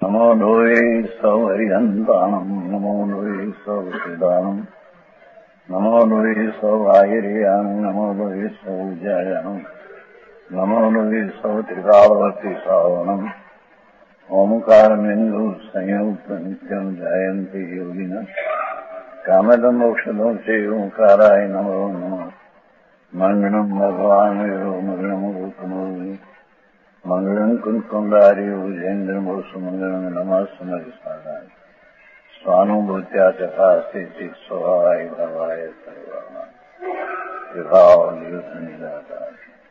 નમો લોહે સૌહરિહંતાણમ નમો લોહે સૌદાનમ નમો લોહે સૌઆયર્યાણ નમો લોહે સૌજાયાણમ નમો લોહે સૌત્રિકાવતી સાવણમ ઓમકારમેન્દુ સંયુક્ત નિત્યમ જાયંતિ યોગિન કામદમ મોક્ષદમ શ્રી ઓંકારાય નમો નમઃ મંગળમ ભગવાન મંગળમ ગોતમોહિ મંગળમ કુંકુંડારી ઉજેન્દ્રમો સુમંગળમ નમઃ સ્વાનુભૂત્યા ચકાસ્તિ સ્વભાવાય ભવાય સર્વમાં વિભાવ નિયુત નિરાકાર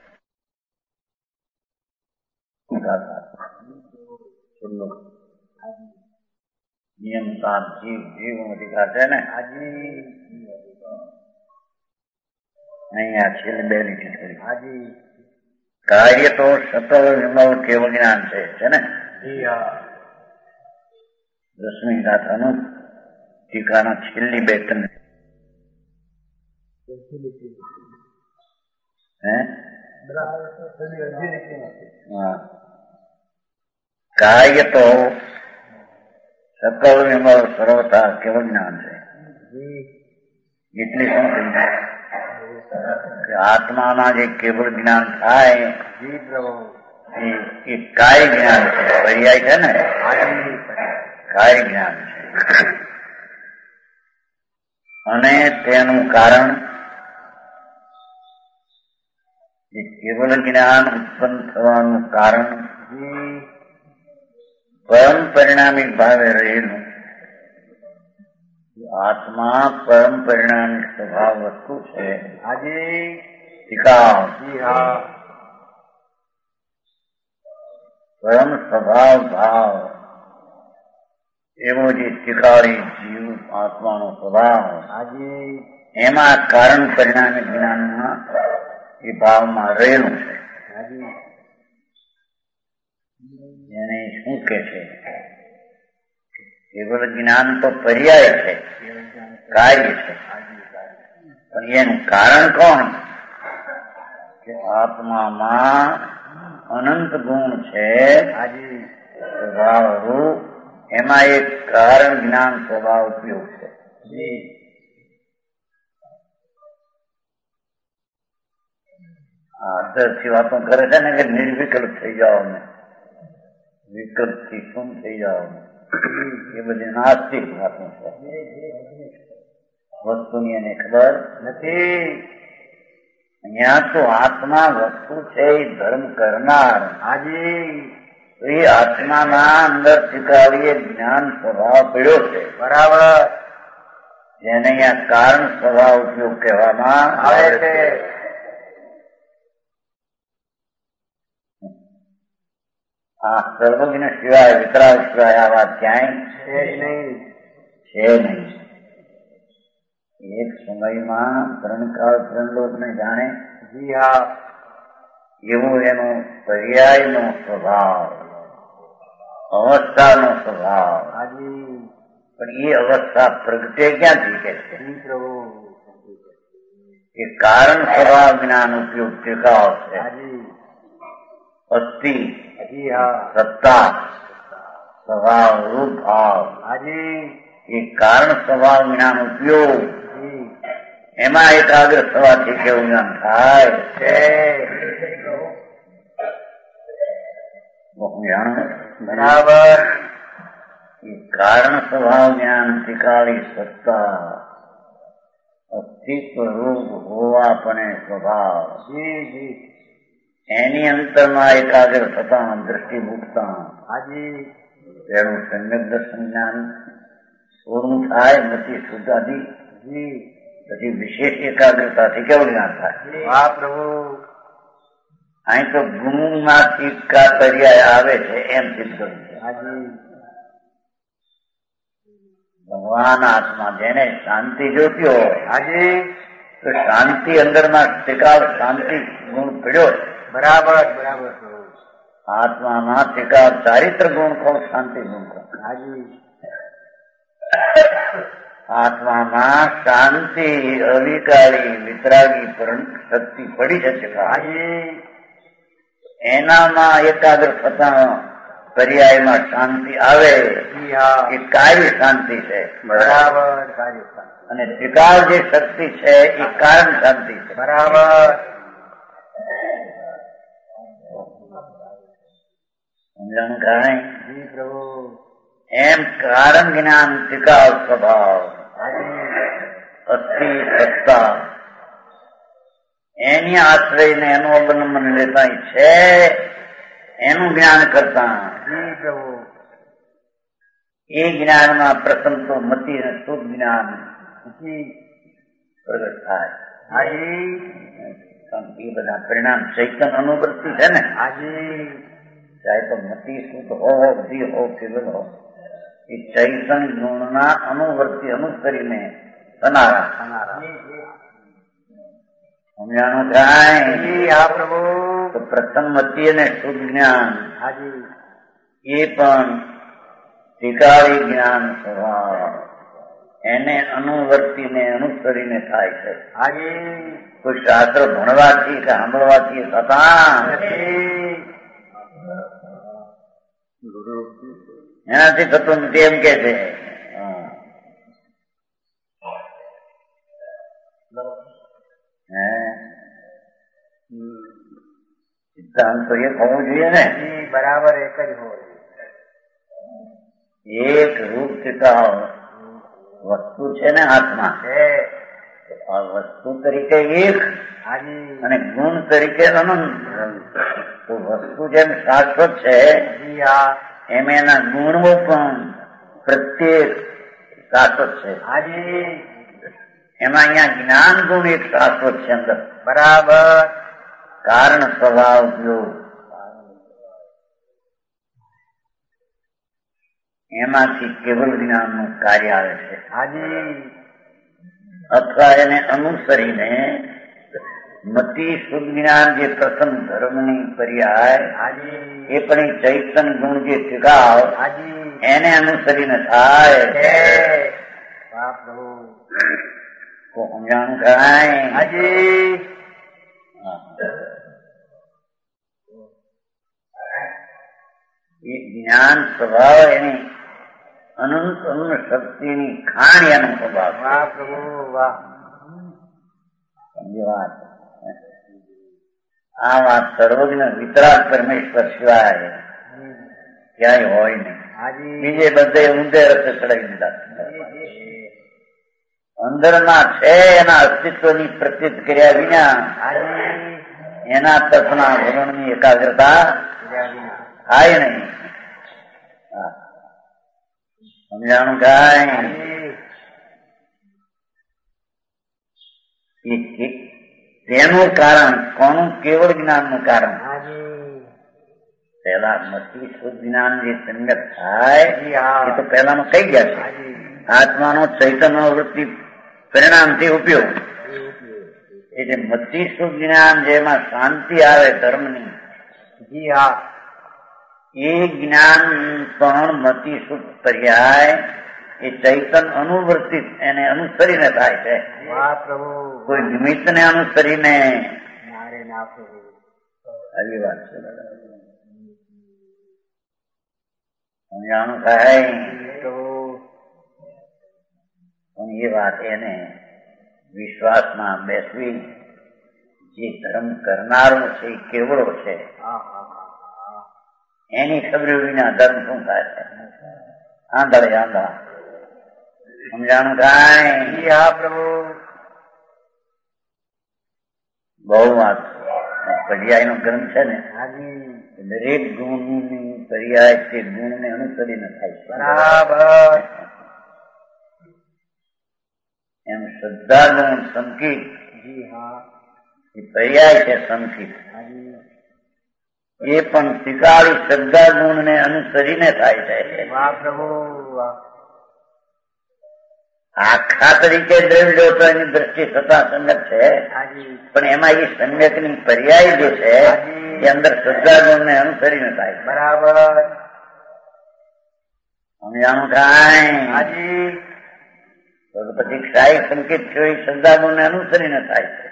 નિયમ સાત જીવ અધિકાર છે ને અહીંયા છેલ્લે બે લીટી થોડી હાજી કાર્ય તો સતત વિમલ કેવળ જ્ઞાન છે ને 10મી ગાથાનું ટીકાના છેલ્લી બે ત્રણ કાર્ય તો સકલ વિમલ સર્વથા કેવળ જ્ઞાન છે એટલી શું કહી કે આત્માના જે કેવળ જ્ઞાન થાય એ કાર્ય જ્ઞાન છે, પર્યાય છે ને કાર્ય જ્ઞાન છે. અને તેનું કારણ એ કેવળ જ્ઞાન ઉત્પન્ન થવાનું કારણ પરમ પરિણામિક ભાવે રહેલું આત્મા પરમ પરિણામિક સ્વભાવ વસ્તુ છે. આજે પરમ સ્વભાવ ભાવ એવો જે ટીકારી જીવ આત્માનો સ્વભાવ આજે એમાં કારણ પરિણામિક જ્ઞાનમાં એ ભાવમાં રહેલું છે. એને શું કે છે? કેવળ જ્ઞાન તો પર્યાય છે, કાર્ય છે, પણ એનું કારણ કોણ? કે આત્મામાં અનંત ગુણ છે સ્વભાવરૂપ, એમાં એક કારણ જ્ઞાન સ્વભાવ ઉપયોગ છે. અંદરથી વાતો કરે છે ને કે નિર્વિકલ્પ થઈ જાઓ ને, વિકલ્પ થી શું થઈ જાઓ ને, એ બધી નાસ્તિક વાતો છે. વસ્તુની એને ખબર નથી. અહીંયા તો આત્મા વસ્તુ છે એ ધર્મ કરનાર. એ આત્માના અંદર સ્વીકારીએ જ્ઞાન સ્વભાવ પડ્યો છે, બરાબર, જેને અહીંયા કારણ સ્વભાવ ઉપયોગ કહેવામાં આવે છે. આ સર્વજ્ઞ સિવાય વિતરાગ સિવાય આ વાત ક્યાંય છે નહીં. એક સમયમાં ત્રણકાળ ત્રણલોક ને જાણે એવું એનો પર્યાયનો સ્વભાવ, અવસ્થાનો સ્વભાવ. પણ એ અવસ્થા પ્રગટે ક્યાંથી કે છે? એ કારણ સ્વભાવ જ્ઞાન ઉપયોગ ટીકાવ છે. અસ્થિ સત્તા સ્વભાવ રૂપ ભાવ એ કારણ સ્વભાવ જ્ઞાન ઉપયોગ, એમાં એકાગ્ર થવાથી કેવું જ્ઞાન થાય છે? બરાબર. એ કારણ સ્વભાવ જ્ઞાન ટીકાળી સત્તા અસ્તિત્વ રૂપ હોવા પણ સ્વભાવ એની અંતરમાં એકાગ્ર થતા દ્રષ્ટિ મૂકતા તેનું સમ્યક દર્શન જ્ઞાન પૂરું થાય નથી શુદ્ધાથી, પછી વિશેષ એકાગ્રતાથી કેવું જ્ઞાન થાય? પ્રભુ અહીં તો ગુણમાંથી પર્યાય આવે છે એમ સિદ્ધ કરવું છે. ભગવાન આત્મા જેને શાંતિ જોતી હોય તો શાંતિ અંદરમાં ટીકાવ શાંતિ ગુણ પડ્યો છે, બરાબર બરાબર. આત્મામાં ટીકાવ ચારિત્ર ગુણ કહો, શાંતિ ગુણ કહો. આત્મામાં શાંતિ અવિકારી વિતરાગી શક્તિ પડી છે. એનામાં એકાગ્ર થતા પર્યાયમાં શાંતિ આવે એ કાર્ય શાંતિ છે. બરાબર. કાર્ય શાંતિ. અને ત્રિકાળ જે શક્તિ છે એ કારણ શાંતિ છે. બરાબર. સમજાણું કાંઈ? જી પ્રભુ. એમ કારણ જ્ઞાન ત્રિકાળ સ્વભાવ અસ્થિ સત્તા એની આશ્રયને એનું અવલંબન લેતા છે એનું જ્ઞાન કરતા જી પ્રભુ. એ જ્ઞાનમાં પ્રથમ તો મતિ અને શુદ્ધ જ્ઞાન પ્રગટ થાય. હાજી. એ બધા પરિણામ ચૈતન અનુવૃત્તિ છે ને. હાજી. ચાહે તો મતિ શુદ્ધ હો બુદ્ધિ હો કેવલ હો એ ચૈતન ગુણના અનુવર્તી અનુસરીને થનારા. સમજાણું કાંઈ? હા પ્રભુ. તો પ્રથમ મતિ અને શુદ્ધ જ્ઞાન હાજી. એ પણ ત્રિકાળી જ્ઞાન સ્વભાવ એને અનુવર્તીને અનુસરીને થાય છે. હાજી. કોઈ શાસ્ત્ર ભણવાથી કે સાંભળવાથી થતા એનાથી થતું નથી એમ કે છે. સિદ્ધાંત તો એક હોવું જોઈએ ને. બરાબર. એક જ હોય. એક રૂપ ત્રિકાળ વસ્તુ છે ને હાથમાં છે. આ વસ્તુ તરીકે એક અને ગુણ તરીકે અનંત. તો વસ્તુ જેમ શાશ્વત છે એમ એના ગુણો પણ પ્રત્યેક શાશ્વત છે. એમાં અહીંયા જ્ઞાન ગુણ એક શાશ્વત છે અંદર. બરાબર. કારણ સ્વભાવ યોગ એમાંથી કેવળ જ્ઞાનનું કાર્ય આવે છે. અથવા એને અનુસરીને મતિ શુદ્ધ જ્ઞાન જે પ્રથમ ધર્મની પર્યાય એ પણ ચૈતન ગુણ જે ત્રિકાળ એને અનુસરીને થાય. તો સમજાણું કાંઈ? એ જ્ઞાન સ્વભાવ એની અનંત અનંત શક્તિની ખાણ એનો સ્વભાવ. સમજી વાત? આ વાત સર્વજ્ઞ વિતરાગ પરમેશ્વર સિવાય ક્યાંય હોય નહીં. બીજે બધે ઊંધે રસ્તે ચડાવી દીધા. અંદરના છે એના અસ્તિત્વની પ્રતીત કર્યા વિના એના તત્વના ભ્રમણની એકાગ્રતા થાય નહીં. સમજાણું કાંઈ? તેનું કારણ કોનું? કેવળ જ્ઞાનનું કારણ. પેલા મતિ શુદ્ધ જ્ઞાન જે સંગત થાય એ તો પેલામાં કઈ ગયા છે. આત્માનો ચૈતન્ય વૃત્તિ પરિણામથી ઉપયોગ એ જે મતિ શુદ્ધ જ્ઞાન જેમાં શાંતિ આવે ધર્મની એ જ્ઞાન પણ મતિ શુદ્ધ પર્યાય એ ચૈતન અનુવર્તિત એને અનુસરીને થાય છે. કોઈ નિમિત્તને અનુસરીને આવી વાત છે. સમજાણું થાય? પણ એ વાત એને વિશ્વાસમાં બેસવી. જે ધર્મ કરનારો છે એ કેવળો છે એની ખબર વિના ધર્મ શું થાય છે? આંધળે આંધળા. સમજાણું કાંઈ? પ્રભુ. બહુ વાત. પર્યાય નો ગ્રંથ છે ને દરેક ગુણની પર્યાય તે ગુણને અનુસરીને થાય છે. બરાબર. એમ શ્રદ્ધા ગુણ સંકિત એ પર્યાય છે. સંકિત એ પણ ત્રિકાળી શ્રદ્ધા ગુણ ને અનુસરીને થાય છે. આખા તરીકે દ્રવ્યો તો એની દ્રષ્ટિ થતા સંગત છે પણ એમાં એ સંગતની પર્યાય જે છે એ અંદર શ્રદ્ધા ગુણ ને અનુસરીને થાય. બરાબર. સમજાણું કાંઈ? તો પછી ક્ષાયી સંકેત છે એ શ્રદ્ધા ગુણ ને અનુસરીને થાય છે.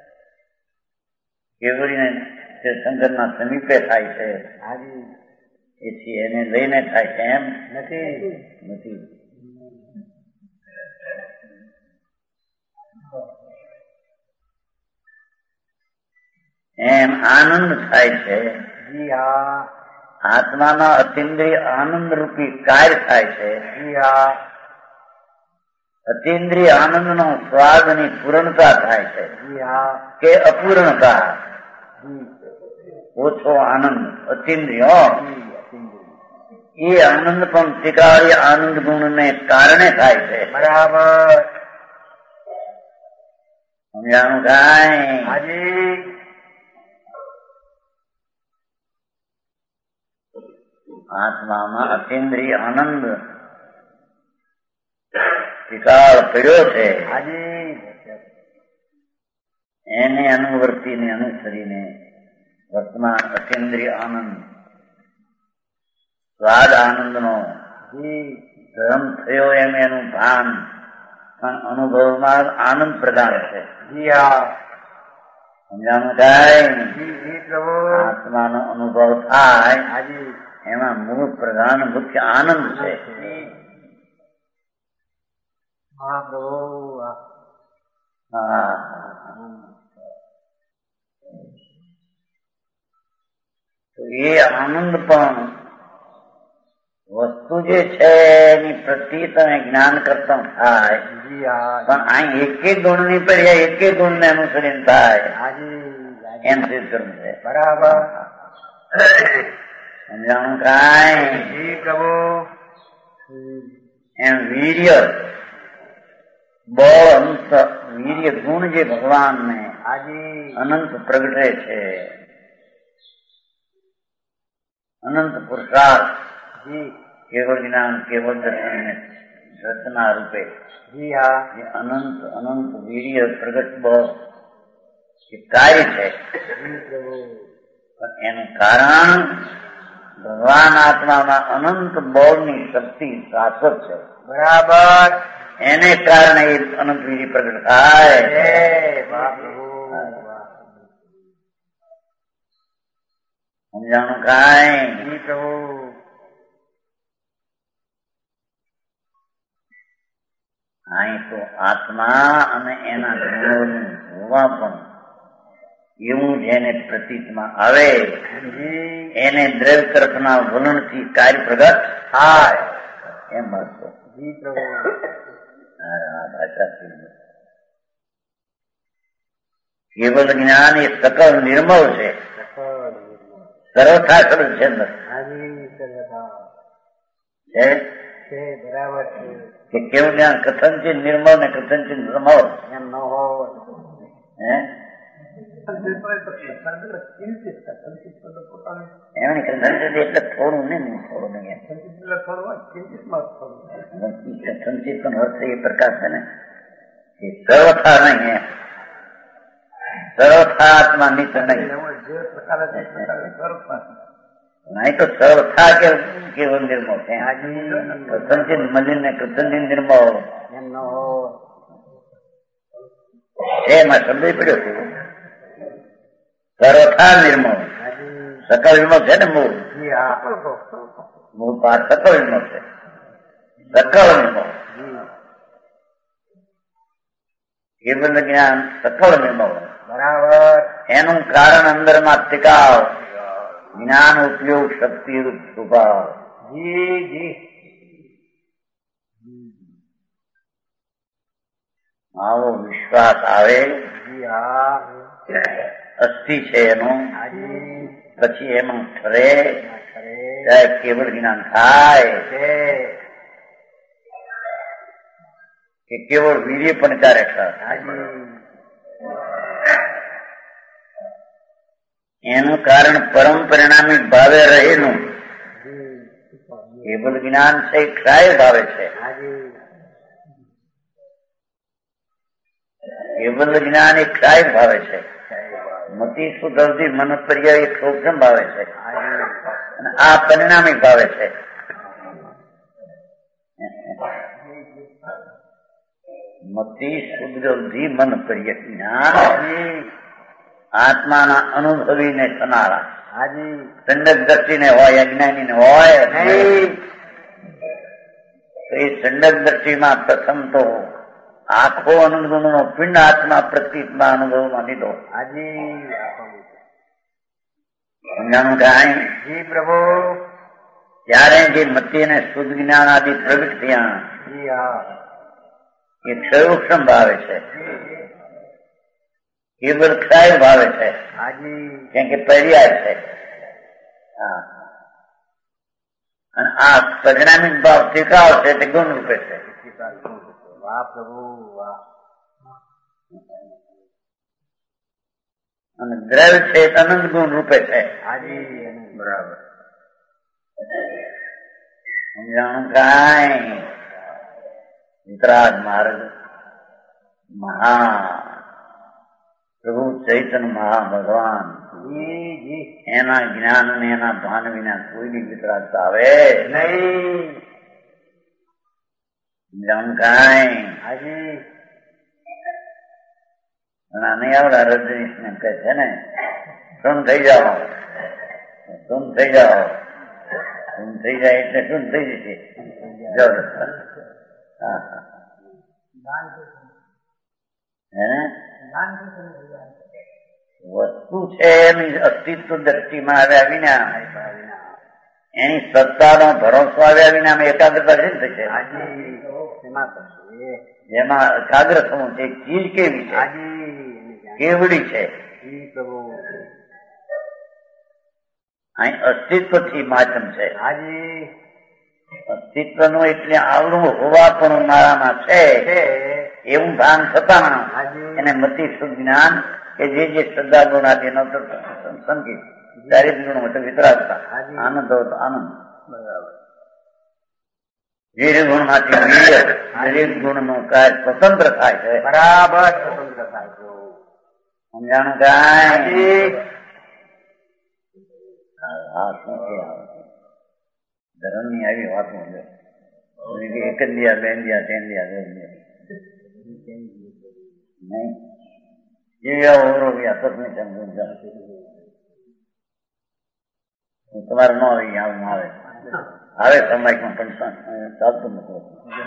કેવડીને તે સંગતના સમીપે થાય છે એથી એને લઈને થાય છે એમ નથી. એમ આનંદ થાય છે. જી હા. આત્માના અતિન્દ્રિય આનંદ રૂપી કાર્ય થાય છે. જી હા. અતિન્દ્રિય આનંદનો સ્વાદની પૂર્ણતા થાય છે. જી હા. કે અપૂર્ણતા, જી. ઓછો આનંદ અતિન્દ્રિય. એ આનંદ પણ ત્રિકાળીય આનંદ ગુણને કારણે થાય છે. બરાબર. સમજાણું કાંઈ? હાજી. આત્મામાં અતિન્દ્રિય આનંદ ત્રિકાળ પડ્યો છે. હાજી. એને અનુવર્તીને અનુસરીને વર્તમાન અતિન્દ્રિય આનંદ સ્વાદ આનંદનો ધર્મ થયો એમ એનું ભાન અનુભવમાં આનંદ પ્રદાન છે. જી હા. સમજાણું થાય? જી પ્રભુ. આત્માનો અનુભવ થાય હાજી. એમાં મૂળ પ્રધાન મુખ્ય આનંદ છે. હા પ્રભુ. હા. તો એ આનંદ પણ વસ્તુ જે છે એની પ્રતિ તમે જ્ઞાન કરતા થાય. જી હા. પણ અહીં એકે ગુણ ની પર્યા એકે ગુણ ને અનુસરીને થાય. હાજી. એમ સિદ્ધ કરવું છે. બરાબર. સમજાણું કાંઈ? જી પ્રભુ. એમ વીર્ય બળ અંત વીર્ય ગુણ જે ભગવાનને હાજી. અનંત પ્રગટે છે. અનંત પુરુષાર્થ જી. કેવળ જ્ઞાન કેવળ દર્શન રચના રૂપે જી હા. જે અનંત અનંત વીર્ય પ્રગટ બળ એ કાર્ય છે. જી પ્રભુ. પણ એનું કારણ ભગવાન આત્મામાં અનંત બળની શક્તિ શાશ્વત છે. બરાબર. એને કારણે એ અનંત વીર્ય પ્રગટ થાય. વાહ પ્રભુ. સમજાણું કાંઈ? જી પ્રભુ. અહીં તો આત્મા અને એના ગુણોનું હોવા પણ એવું જેને પ્રતીતમાં આવે એને દ્રવ્ય તરફના વલણથી કાર્ય પ્રગટ થાય એમ માનતો. જી પ્રભુ. કેવલ જ્ઞાન એ સકલ નિર્મળ છે. સર્વથા સરળ છે. બરાબર છે કે કેવું જ્ઞાન કથનચિત નિર્મળ ને કથનચિત નિર્મળ એમ ન હોય. એમની કથનચિત એટલે થોડું ને થોડું નહીં. કથનચિત પણ અર્થ એ પ્રકાર છે ને એ સર્વથા નહીં એમ સર્વથા આત્મા નિત નહીં નહીં તો સર્વથા કેવળ નિર્મળ છે. કથનચિત મલિન ને કથનચિત નિર્મળ એમ ન હોય. એમાં શબ્દ પડ્યો છે સર્વથા નિર્મળ. સકલ નિર્મળ છે ને મૂળ મૂળ પાર સકલ નિર્મળ છે. સકલ નિર્મળ કેવલ જ્ઞાન સકલ નિર્મળ. બરાબર. એનું કારણ અંદરમાં ટિકાવ જ્ઞાન ઉપયોગ શક્તિ રૂપ સ્વભાવ. જી જી. આવો વિશ્વાસ આવે જી હા. અસ્થિ છે એનું હાજી. પછી એમાં ઠરે ત્યારે કેવળ જ્ઞાન થાય કે કેવળ વીર્ય પણ ત્યારે એનું કારણ પરમ પરિણામી ભાવે રહેલું કેવળ જ્ઞાન છે ક્ષાય ભાવે છે. કેવલ જ્ઞાન એ ક્ષાય ભાવે છે. મતિ સુધરતી મન પર્યાય એ ક્ષોભમ ભાવે છે અને આ પરિણામી ભાવે છે. મતિ સુધરતી મન પર્યાય જ્ઞાન આત્માના અનુભવીને થનારા હાજી સંડક દ્રષ્ટિને હોય અજ્ઞાનીને હોય નહીં. તો એ સંડક દ્રષ્ટિમાં પ્રથમ તો આખો અનંત ગુણનો પિંડ આત્મા પ્રતીતમાં અનુભવમાં લીધો. હાજી સમજાણું કાંઈ? જી પ્રભુ. ત્યારે જે મતિ અને શુદ્ધ જ્ઞાન આદિ પ્રગટ થયા જી હા. એ ક્ષયોક્ષમ ભાવે છે, એ વૃક્ષાય ભાવે છે, હાજી કેમ કે પર્યાય છે. હા, અને આ પરિણામિક ભાવ સ્વીકાર છે તે ગુણ રૂપે છે. વાહ પ્રભુ વાહ. અને દ્રવ્ય છે તે અનંત ગુણ રૂપે છે. હાજી બરાબર. સમજાણું કાંઈ? વિતરાગ માર્ગ પ્રભુ ચૈતન્ય મહાભગવાન જી જી એના જ્ઞાન અને એના ભાન વિના કોઈની વિતરાગતા આવે નહીં. સમજાણું કાંઈ? હાજી ઘણા નહીં આવડા રજનીશ ને કહે છે ને શું થઈ જાઓ, શું થઈ જાઓ, શું થઈ જાય એટલે શું થઈ જશે. હા હા વસ્તુ છે એની અસ્તિત્વ દ્રષ્ટિમાં આવ્યા વિના, એની સત્તાનો ભરોસો આવ્યા વિના અમે એકાગ્રતા કેમ થશે? જેમાં એકાગ્ર થવું છે ચીજ કેવી છે, કેવડી છે. અહીં અસ્તિત્વથી માધ્યમ છે. અસ્તિત્વનું એટલે આવડું હોવા પણ મારામાં છે એવું ભાન થતા એને મતિ શુદ્ધ જ્ઞાન કે જે શ્રદ્ધા ગુણ આદિ સંકેત દરેક ગુણ હતો વિતરાગતા, આનંદ હતો આનંદ. વીર ગુણ માંથી વીર દરેક ગુણ નું કાર્ય સ્વતંત્ર થાય છે. બરાબર સ્વતંત્ર થાય છે. સમજાણું કાંઈ? હા શું ધર્મ ની આવી વાતો એક જ દિયા બે દિયા ત્રણ દિયા બે દિયા નહીં તમારે ન આવી આવું આવે આવે સમાજમાં પણ ચાલતું નથી,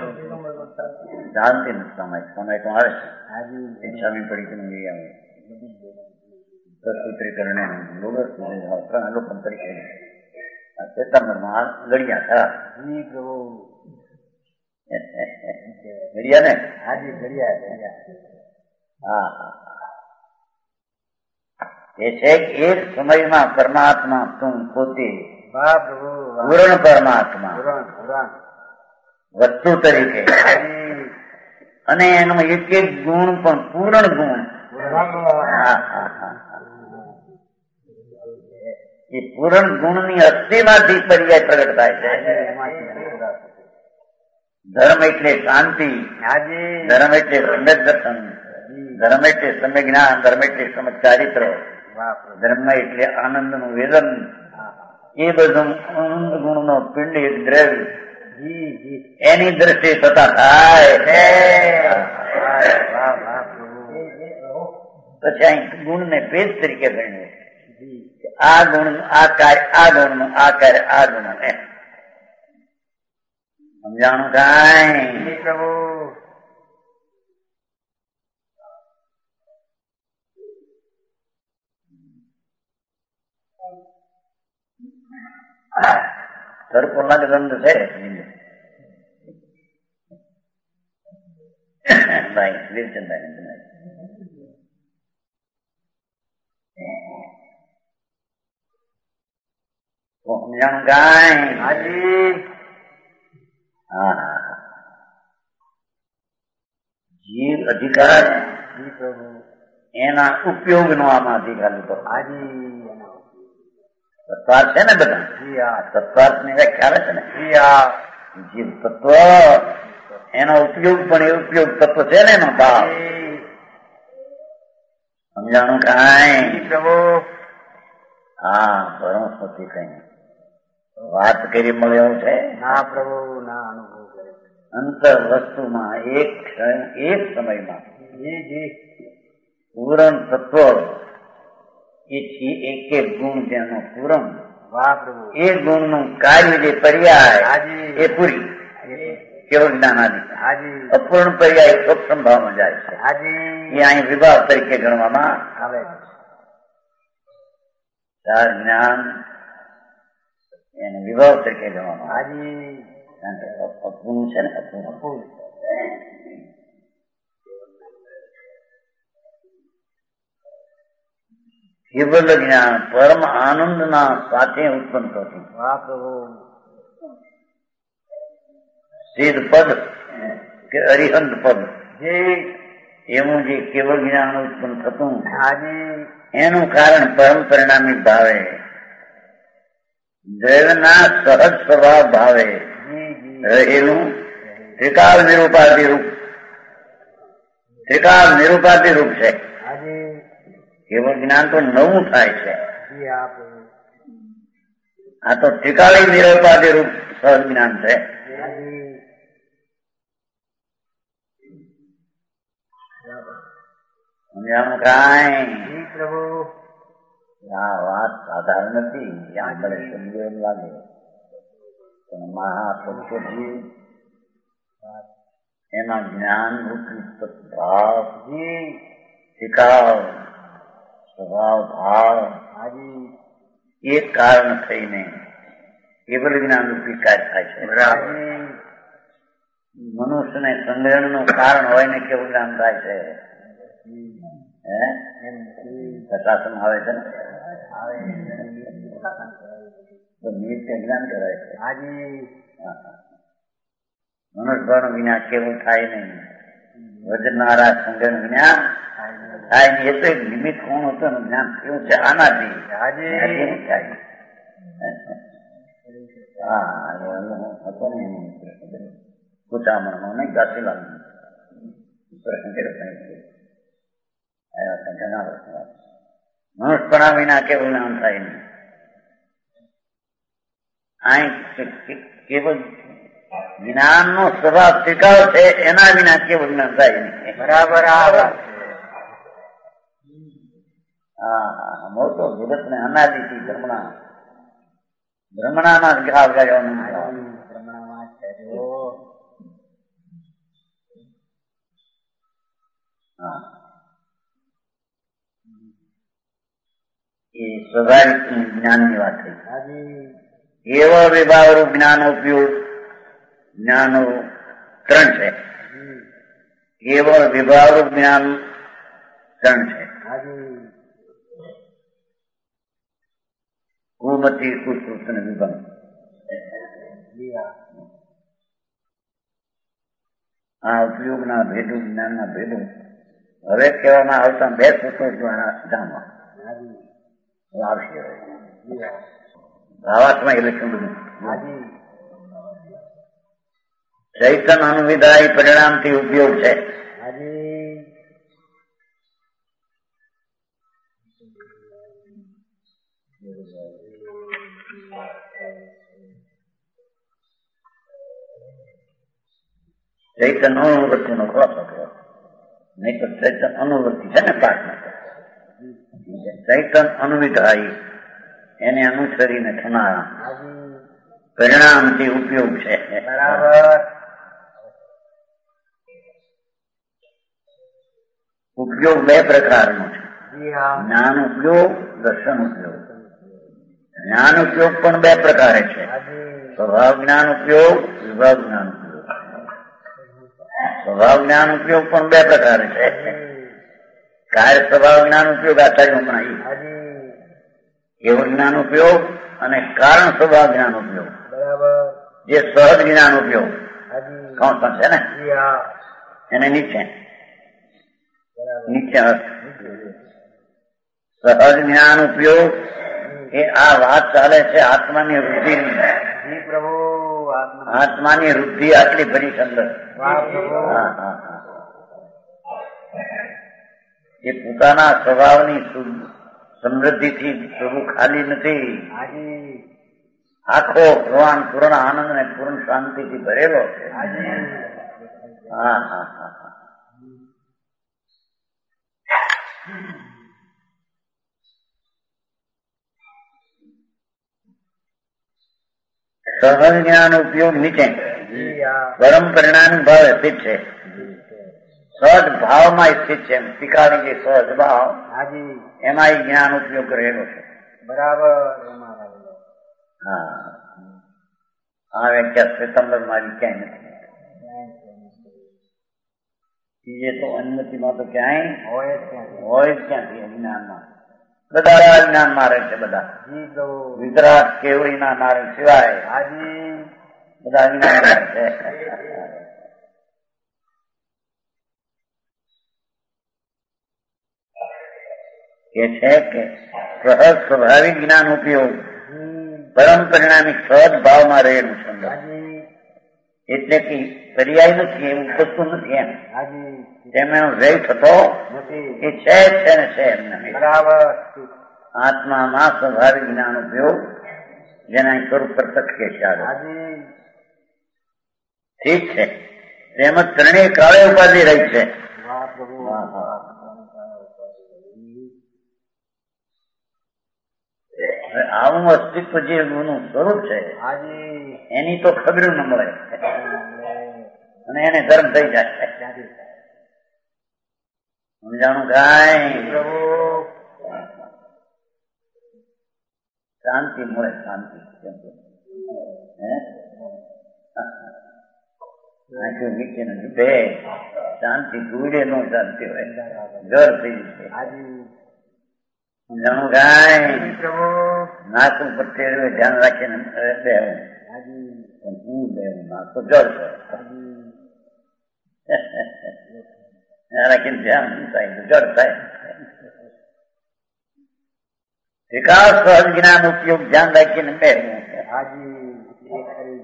જાણતી નથી સમાજમાં આવે છે સ્વામી પડી કે નહીં આવે સૂત્રીકરણ લોકો તરીકે ચેતનમાં ગળિયા ખરા ગળિયા ને હાજી ઘડિયા. હા હા એ છે કે એક સમયમાં પરમાત્મા તું પોતે પૂર્ણ પરમાત્મા વસ્તુ તરીકે અને એનો એક એક ગુણ પણ પૂર્ણ ગુણ. એ પૂર્ણ ગુણની અસ્થિમાંથી પર્યાય પ્રગટ થાય છે. ધર્મ એટલે શાંતિ, ધર્મ એટલે સંગત દર્શન, ધર્મ એટલે સમ્ય જ્ઞાન, ધર્મ એટલે સમજ ચારિત્ર, ધર્મ એટલે આનંદ નું વેદન. એ બધું આનંદ ગુણ નો પિંડ એક દ્રવ્ય એની દ્રષ્ટિએ થતા થાય. પછી અહીં ગુણ ને ભેદ તરીકે ગણ્યું. આ ગુણ આ કાર્ય આ ગુણ નું આ કાર્ય આ ગુણ એમ. સમજાણું કાંઈ? પ્રભુ સર્પોના ગંધ છે ભાઈ વીરચંદાની સમજાણું કાંઈ? હાજી હા જીવ અધિકાર એના ઉપયોગ નો આમાં અધિકાર લીધો. તત્વાર્થ છે ને બધા તત્વાર્થ ની વ્યાખ્યા આવે છે ને જીવ તત્વ એનો ઉપયોગ પણ એ ઉપયોગ તત્વ છે ને એનો ભાવ. સમજાણું કાંઈ? હા પરમસ્પતિ કઈ વાત કરી મળે એવું છે ના પ્રભુ ના અનુભવ કરે અંતર વસ્તુમાં એક સમયમાં પૂરણ તત્વ એથી એક એક ગુણ તેનો પૂરણ. વાહ પ્રભુ. એ ગુણનું કાર્ય જે પર્યાય હાજી. એ પૂરી કેવળ જ્ઞાનાદિ. હાજી. અપૂર્ણ પર્યાય સૂક્ષ્મ ભાવમાં જાય છે. હાજી. એ અહીં વિભાવ તરીકે ગણવામાં આવે. જ્ઞાન એને વિભાવ તરીકે ગણવામાં આવે. હાજી. કારણ કે અપૂર્ણ છે ને, અપૂર્ણ. કેવલ જ્ઞાન પરમ આનંદના સાથે ઉત્પન્ન થતું. વાહ પ્રભુ. સિદ્ધ પદ કે અરિહંત પદ જે એવું જે કેવળ જ્ઞાન ઉત્પન્ન થતું, હાજી. એનું કારણ પરમ પરિણામી ભાવે, દૈવના સહજ સ્વભાવ ભાવે રહેલું ત્રિકાળ નિરૂપાધિ રૂપ. ત્રિકાળ નિરૂપાધિ રૂપ છે. હાજી. કેવળ જ્ઞાન તો નવું થાય છે. જી હા પ્રભુ. આ તો ત્રિકાળી નિરૂપાધિ રૂપ સહજ જ્ઞાન છે. હાજી. સમજાણું કાંઈ? જી પ્રભુ. આ વાત સાધારણ નથી. ત્યાં મને સમજો એમ લાગે પણ મહાપુરુષોથી એના જ્ઞાન રૂપી ભાવ, શિકાવ, સ્વભાવ ભાવ, હાજી. એક કારણ થઈને કેવળ જ્ઞાન રૂપી કાર્ય થાય છે. હાજી. મનુષ્યને સંગ્રહણનું કારણ હોય ને કેવું જ્ઞાન થાય છે. પ્રશાસન આવે છે ને, તો નિત્ય જ્ઞાન કરાય છે. હાજી. મનુષ્યનું વિના કેવું થાય નહીં. વજનારા સંગ્રહ વિના થાય નહીં. એ તો એક નિમિત્ત કોણ હતું જ્ઞાન કેવું છે આનાથી. હાજી. થાય. હા હતો ને કુચામણનો નહીં ગાસીલાલ પ્રશ્ન કર્યો ઘણા વર્ષ મનુષ્યપણા વિના કેવું જ્ઞાન થાય નહીં. અહીં કેવળ જ્ઞાનનો સ્વભાવ સ્વીકાર છે, એના વિના કેવું જ્ઞાન થાય નહીં. બરાબર. હા મોટો જગતને અનાદિથી બ્રહ્મણાના ઘાવ ગયો. બ્રહ્મણામાં એ સ્વાભાવિક જ્ઞાનની વાત થઈ. હાજી. એવા વિભાવરૂપ જ્ઞાન ઉપયોગ જ્ઞાનો ત્રણ છે. કેવળ વિભાવરૂપ જ્ઞાન ત્રણ છે. હાજી. કુમતી કુશ્રુત અને વિભાગ. આ ઉપયોગના ભેદો જ્ઞાનના ભેદો હવે કહેવામાં આવતા બે સૂત્રો દ્વારા જાણવા આવશે. ભાવાત્મા એ લખ્યું બધું. ચૈતન અનુવિધાય પરિણામથી ઉપયોગ છે. ચૈતન અનુવૃત્તિ નો ખોરાક કરો નહીં તો ચૈતન અનુવૃત્તિ છે ને પાઠમાં. ચૈતન અનુવિધાય એને અનુસરીને થનારા પરિણામથી ઉપયોગ છે. બરાબર. ઉપયોગ બે પ્રકારનો છે. જ્ઞાન ઉપયોગ, દર્શન ઉપયોગ. જ્ઞાન ઉપયોગ પણ બે પ્રકારે છે. સ્વભાવ જ્ઞાન ઉપયોગ, વિભાગ જ્ઞાન ઉપયોગ. સ્વભાવ જ્ઞાન ઉપયોગ પણ બે પ્રકારે છે. કાર્ય સ્વભાવ જ્ઞાન ઉપયોગ આચાર્ય હમણાં કેવળ જ્ઞાન ઉપયોગ અને કારણ સ્વભાવ જ્ઞાન ઉપયોગ. જે સહજ જ્ઞાન ઉપયોગ કોણ પણ છે ને એને નીચે અર્થ. સહજ જ્ઞાન ઉપયોગ એ આ વાત ચાલે છે આત્માની વૃદ્ધિની. આત્માની વૃદ્ધિ આટલી ભરી અંદર એ પોતાના સ્વભાવની સમૃદ્ધિથી પ્રભુ ખાલી નથી. આખો ભગવાન પૂર્ણ આનંદ ને પૂર્ણ શાંતિથી ભરેલો છે. સહજ જ્ઞાન ઉપયોગ નીચે, જી હા પરમ પરિણામ ભાવ સ્થિત છે, સહજ ભાવમાં સ્થિત છે. ટીકાની જે સહજ ભાવ હાજી એમાં એ જ્ઞાન ઉપયોગ રહેલો છે. બરાબર એમાં રહેલો. હા, આ વ્યાખ્યા શ્વેતાંબર માં ક્યાંય નથી. એ તો અનુમતિમાં તો ક્યાંય હોય જ ક્યાંથી. હોય જ ક્યાંથી. અજ્ઞાનમાં બધા અજ્ઞાનમાં રહે છે. બધા જી પ્રભુ વિતરાગ કેવડીના નારાયણ સિવાય હાજી બધા અજ્ઞાનમાં રહે છે. કે છે કે સહજ સ્વાભાવિક જ્ઞાન ઉપયોગ પરમ પરિણામી સહજ ભાવમાં રહેલું છે. હાજી એટલે કે પર્યાય નથી, એવું વસ્તુ નથી. એમ હાજી તેમાં વ્યય થતો નથી. એ છે જ છે ને છે એમને. બરાબર આત્મામાં સ્વાભાવિક જ્ઞાન ઉપયોગ જેના સ્વરૂપ પ્રત્યક્ષ કે છે. હાજી ઠીક છે. તેમજ ત્રણેય કાળે ઉપાધિ રહી છે. વાહ પ્રભુ વાહ, વાહ. હવે આવું અસ્તિત્વ જે ગુણનું સ્વરૂપ છે હાજી એની તો ખબર ન મળે અને એને ધર્મ થઈ જાય. સમજાણું કાંઈ? પ્રભુ શાંતિ મળે, શાંતિ. આખું નીચે બે શાંતિ દૂરે નો શાંતિ હોય, ઘર થઈ જશે. હાજી સમજાણું કાંઈ? પ્રભુ નાક ઉપર તેડવે ધ્યાન રાખીને બેહવું. હાજી પણ હું બેહવું નાક તો જળ છે. હાજી રાખીને ધ્યાન થાય તો જળ થાય. વિકાસ સહજ જ્ઞાન ઉપયોગ ધ્યાન રાખીને બેહવું. હાજી એ ખરી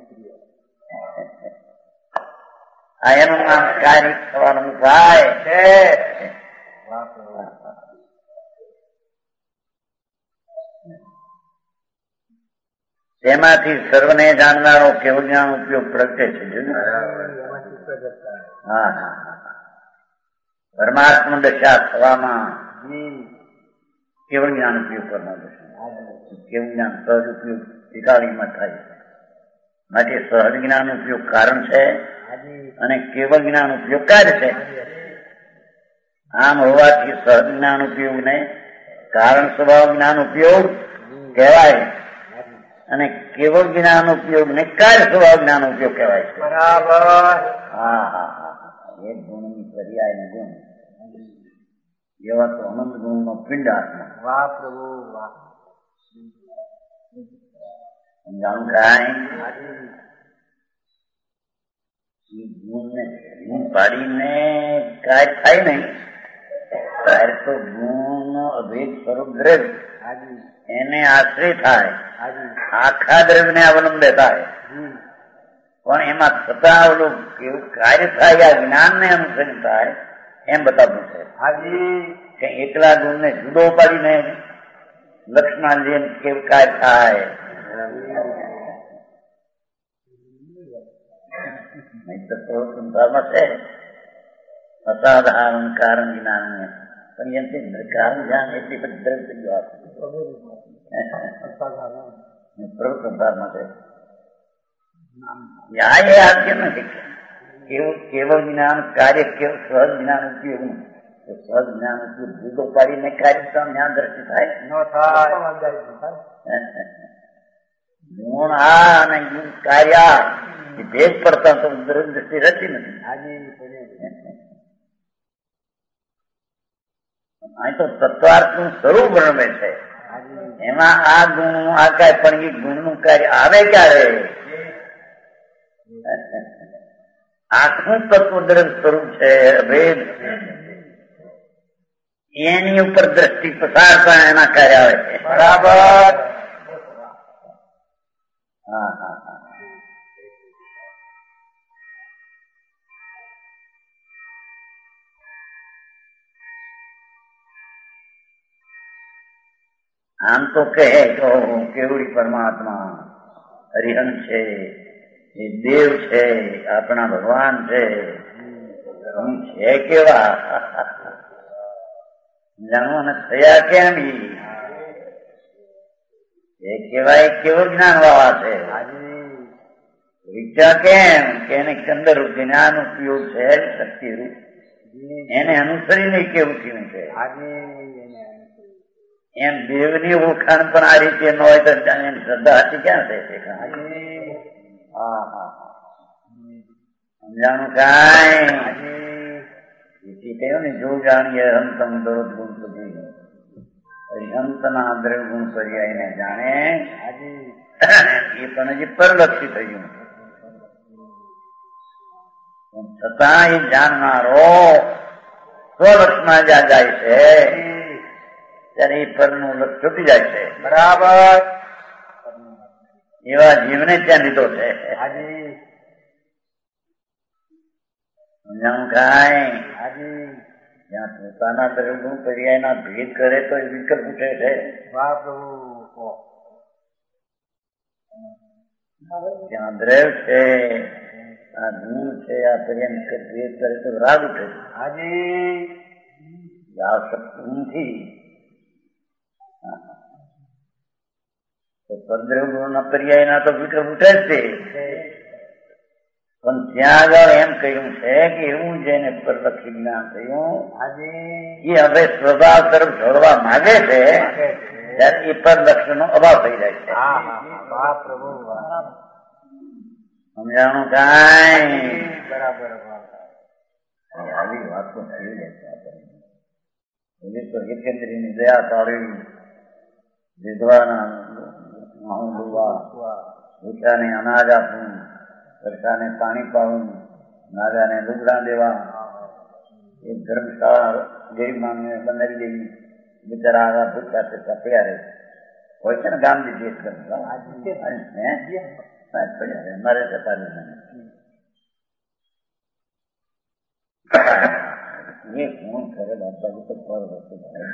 આ એનું નામ કાર્ય થવાનું થાય છે. વાહ પ્રભુ તેમાંથી સર્વને જાણનારો કેવું જ્ઞાન ઉપયોગ પ્રગટે છે. એમાં ચિત્ત જતા હા હા હા. પરમાત્મા દશા થવામાં જી કેવું જ્ઞાન ઉપયોગ કરવાનો છે. હાજી કેવું જ્ઞાન સહજ ઉપયોગ વિકાળીમાં થાય. માટે સહજ જ્ઞાન ઉપયોગ કારણ છે હાજી અને કેવળ જ્ઞાન ઉપયોગ કાર્ય છે. આમ હોવાથી સહજ જ્ઞાન ઉપયોગને કારણ સ્વભાવ જ્ઞાન ઉપયોગ કહેવાય અને કેવળ જ્ઞાન ઉપયોગને કાર્ય સ્વભાવ જ્ઞાન ઉપયોગ કહેવાય છે. બરાબર હા હા હા. એક ગુણની પર્યાય ગુણ એવા તો અનંત ગુણનો પિંડ આત્મા. વાહ પ્રભુ વાહ સમજાણું કાંઈ? હાજી ગુણ પાડીને કાર્ય થાય નહીં. ત્યારે તો ગુણનો અભેદ સ્વરૂપ દ્રવ્ય હાજી એને આશ્રય થાય, હાજી આખા દ્રવ્યને અવલંબે થાય. જી પણ એમાં થતા ઓલું કેવું કાર્ય થાય આ જ્ઞાનને અનુસરી થાય એમ બતાવવું છે. હાજી કે એકલા ગુણને જુદો પાડીને લક્ષમાં જેમ કેવું કાર્ય થાય નહીં તો સંસારમાં છે અસાધારણ કારણ જ્ઞાન પણ એમથી કારણ જ્ઞાન એટલી બધી દ્રવ્ય થઈ ગયો સંસારમાં છે. ન્યાય એ આદ્ય નથી. કેવળ જ્ઞાન કાર્ય કેવળ સહજ જ્ઞાન ઉપયોગ સહજ જ્ઞાન ઉપયોગ જુદો પાડીને કાર્ય જ્ઞાન દ્રષ્ટિ થાય ન થાય ગુણ આ અને ગુણ કાર્ય ભેદ પડતા તો દ્રષ્ટિ રહેતી નથી. હાજી અહીં તો તત્વાર્થનું સ્વરૂપ રમે છે. એમાં આ ગુણનું આ કાય પણ એ ગુણનું કાર્ય આવે ક્યારે? આખું તત્વ દ્રવ્ય સ્વરૂપ છે ભેદ એની ઉપર દ્રષ્ટિ પસારતા એના કાર્ય આવે છે. બરાબર હા હા હા. આમ તો કહે તો કેવડી પરમાત્મા હરિહંસ છે, એ દેવ છે, આપણા ભગવાન છે. છે કેવા જાણો અને થયા કેમ એ કેવાય કેવું જ્ઞાન વાળા છે. વિચાર કેમ કે એને અંદર જ્ઞાન ઉપયોગ છે શક્તિ રૂપ એને અનુસરીને કેવું થયું છે એમ દેવની ઓળખાણ પણ આ રીતે ન હોય તો એની શ્રદ્ધા હતી ક્યાં થશે? સમજાણું કાંઈ કહ્યું ને જો જાણીએ હંતમ દરોજ ગુણ બધી હંતના દ્રવ ગુણ પર્યાયને જાણે એ પણ હજી પરલક્ષી થયું છતાં એ જાણનારો સ્વલક્ષમાં જ્યાં જાય છે ત્યારે એ પરનું લક્ષ છૂટી જાય છે. બરાબર એવા જીવને ત્યાં લીધો છે. જ્યાં પોતાના દ્રવ્ય પર્યાયના ભેદ કરે તો એ વિકલ્પ ઉઠે છે. જ્યાં દ્રવ્ય છે આ ગુણ છે આ પર્યાય ભેદ કરે તો રાગ ઉઠે છે. નથી પરદ્રવ્યના પર્યાયના તો વિકલ્પ ઉઠે જ છે. પણ ત્યાં આગળ એમ કહ્યું છે કે એવું જેને પરલક્ષી જ્ઞાન થયું એ હવે સ્વભાવ તરફ જોડવા માંગે છે ત્યારે એ પરલક્ષ નો અભાવ થઈ જાય છે. સમજાણું કાંઈ? બરાબર આવી વાતો થઈ જાય તો હિતેન્દ્રીની દયા પાડી વિધવાના ભૂખ્યાને અનાજ આપવું, સરકારને પાણી પાવું, નાગાને લુગડા દેવા, એક ધર્મશાળા ગરીબ માનવીને બનાવી દેવી, બિચારા આગા ભૂખ્યા છે પડ્યા રહે હોય છે ને ગામ દીધી એક મારે જતા એ ફોન કરે બાપાજી તો પર વસ્તુ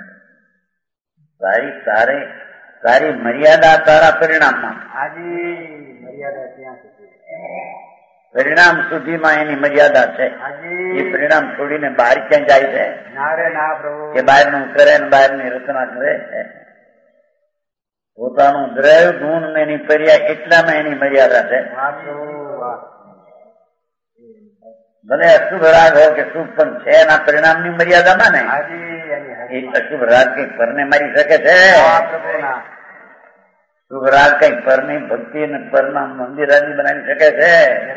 તારી મર્યાદા તારા પરિણામમાં પરિણામ સુધીમાં એની મર્યાદા છે. એ પરિણામ છોડીને બહાર ક્યાં જાય છે કે બહાર નું કરે ને બહાર ની રચના કરે છે. પોતાનું દ્રવ્ય ગુણ ને એની પર્યાય એટલામાં એની મર્યાદા છે. ભલે અશુભ રાગ હોય કે શુભ પણ છે એના પરિણામ ની મર્યાદામાં ને એ અશુભ રાગ કઈક પરને મારી શકે છે. શુભ રાગ કઈક પરની ભક્તિ અને પરના મંદિર આદિ બનાવી શકે છે.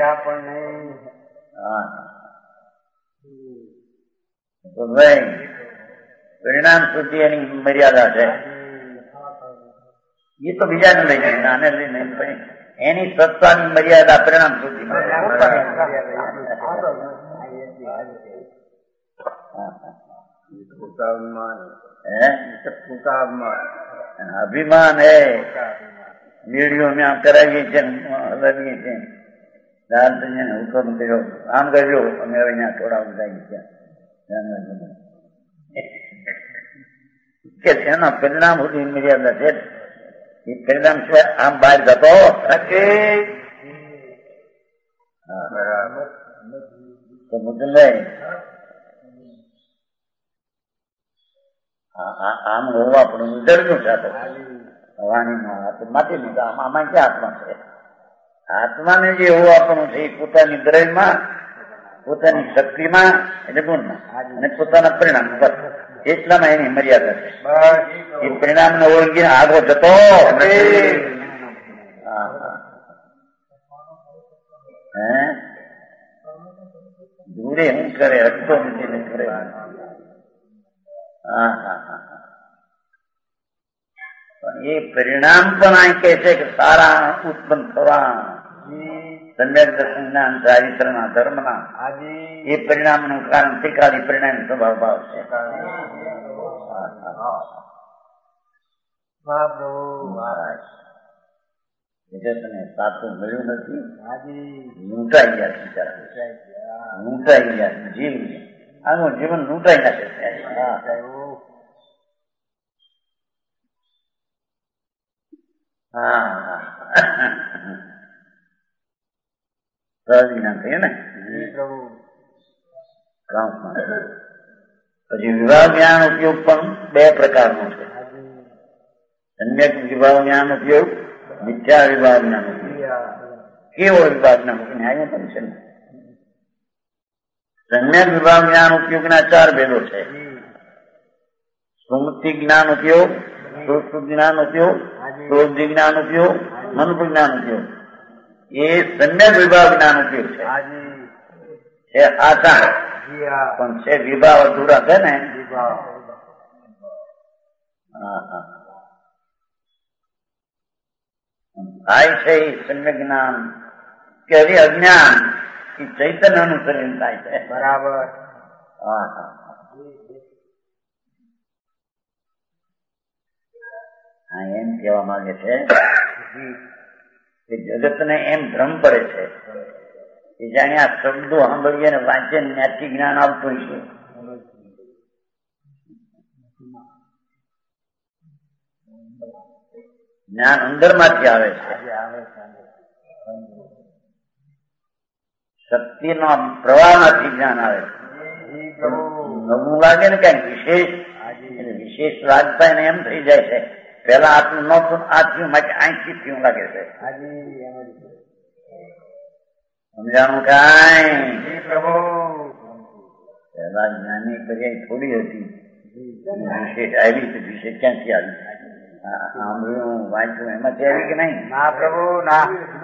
તો ભાઈ પરિણામ સુધી એની મર્યાદા છે. એ તો બીજાને લઈ જાય નાને લઈ નહીં એની સત્તાની મર્યાદા પરિણામ સુધી અભિમાન હે વીડિયો મેં આમ કરાવીએ છીએ હલાવીએ છીએ હુકમ કર્યો આમ કરજો અમે હવે અહીંયા થોડા ઉડાવી કે તેના પરિણામ સુધી મર્યાદા છે. એ પરિણામ છે આમ બહાર જતો તો મુદલભાઈ આમ હોવા આપણું ઉજળનું છે વાણીમાં માટી લીધા આમાં ક્યાં આત્મા છે? આત્માને જે હોવું આપણું છે એ પોતાની દ્રવ્યમાં પોતાની શક્તિમાં એટલે ગુણમાં અને પોતાના પરિણામ બસ એટલામાં એની મર્યાદા છે. એ પરિણામને ઓળંગીને આગળ જતો દૂરે શું કરે અડતો નથી કરે. પણ એ પરિણામ પણ આ કહે છે કે સારા ઉત્પન્ન થવા સમ્યક દર્શન જ્ઞાન ચારિત્રના ધર્મના એ પરિણામનું કારણ શીખાડી પરિણામ સ્વભાવ ભાવ છે. જગતને સાચું મળ્યું નથી. લૂંટાઈ ગયા બિચારા લૂંટાઈ ગયા જીવ આનું જીવન લૂંટાઈ નાખે છે. પછી વિભાગ જ્ઞાન ઉપયોગ પણ બે પ્રકારનો છે. સમ્યક વિભાગ જ્ઞાન ઉપયોગ, મિથ્યા વિભાગ જ્ઞાન ઉપયોગ. કેવો વિભાગના ન્યાય પણ છે ને. સમ્યક વિભાગ જ્ઞાન ઉપયોગના 4 ભેદો છે. સ્મૃતિ જ્ઞાન ઉપયોગ, સુશ્રુત જ્ઞાન ઉપયોગ, ક્રોધ જ્ઞાન ઉપયોગ, મનોભ જ્ઞાન ઉપયોગ. એ સમ્યક વિભાગ જ્ઞાન ઉપયોગ છે આસાન, પણ છે વિભાવ અધૂરા છે ને. થાય છે એ સમ્યક જ્ઞાન કે હજી અજ્ઞાન એ ચૈતન્ય અનુસરીને થાય છે. બરાબર. એમ કહેવા માંગે છે કે જગતને એમ ભ્રમ પડે છે કે જાણે આ શબ્દો સાંભળીએ ને વાંચે ત્યાંથી જ્ઞાન આવતું છે. જ્ઞાન અંદરમાંથી આવે છે. શક્તિનો પ્રવાહમાંથી જ્ઞાન આવે છે. નવું લાગે ને કઈ વિશેષ, વિશેષ લાગતા એને એમ થઈ જાય છે પેલા આટલું નહોતું, આ થયું માટે આંખી થયું લાગે છે. સમજાણું કાંઈ પેલા જ્ઞાની પર્યાય થોડી હતી, વિશેષ આવી તો વિશેષ ક્યાંથી આવી? સાંભળ્યું વાંચ્યું એમાંથી આવી કે નહીં? ના પ્રભુ ના.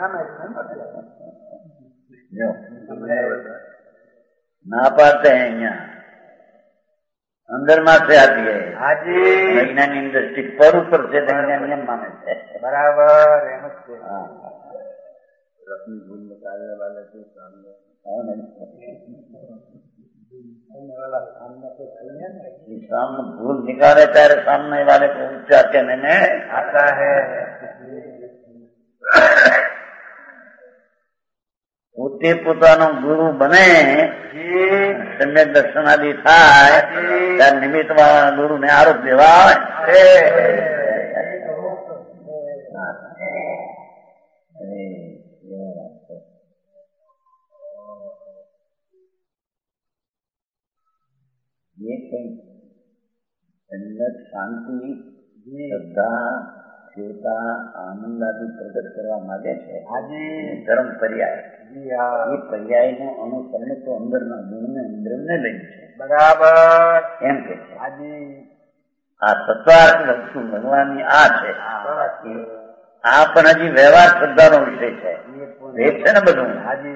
ના પાડते हैं અહીંયા अंदर में से आती है. वैज्ञानिक दृष्टि पर ऊपर से वैज्ञानिक माने છે. बराबर એમ જ છે. रत्न भूल निकालने वाले के सामने सामने भूल निकाले ત્યારે सामने वाले को ऊंचा कहने में आता है. પોતે પોતાનો ગુરુ બને, સમ્યક દર્શન આદિ થાય ત્યારે નિમિત્ત વાળા ગુરુ ને આરોપ દેવા આવે. શાંતિ, શ્રદ્ધા, સ્થિરતા, આનંદ આદિ પ્રગટ કરવા માંગે છે. ધર્મ પર્યાય, એ પર્યાય નું અનુસરણ તો અંદરના ગુણને ઇન્દ્રને લઈને છે. બરાબર એમ કે છે. આ સત્વાર્થ વસ્તુ ભગવાનની આ છે. આ પણ હજી વ્યવહાર શ્રદ્ધાનો વિષય છે. ભેદ છે ને બધું.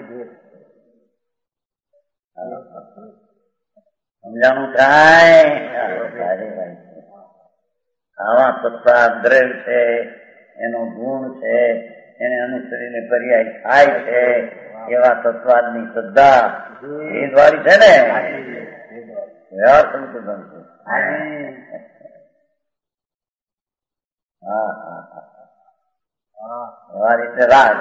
સમજાણું કાંઈ? આવા સત્તા દ્રવ્ય છે, એનો ગુણ છે, એને અનુસરીને પર્યાય થાય છે એવા તત્વાદની શ્રદ્ધા એ દ્વારી છે ને વ્યવહાર સંશોધન છે. આ રીતે રાગ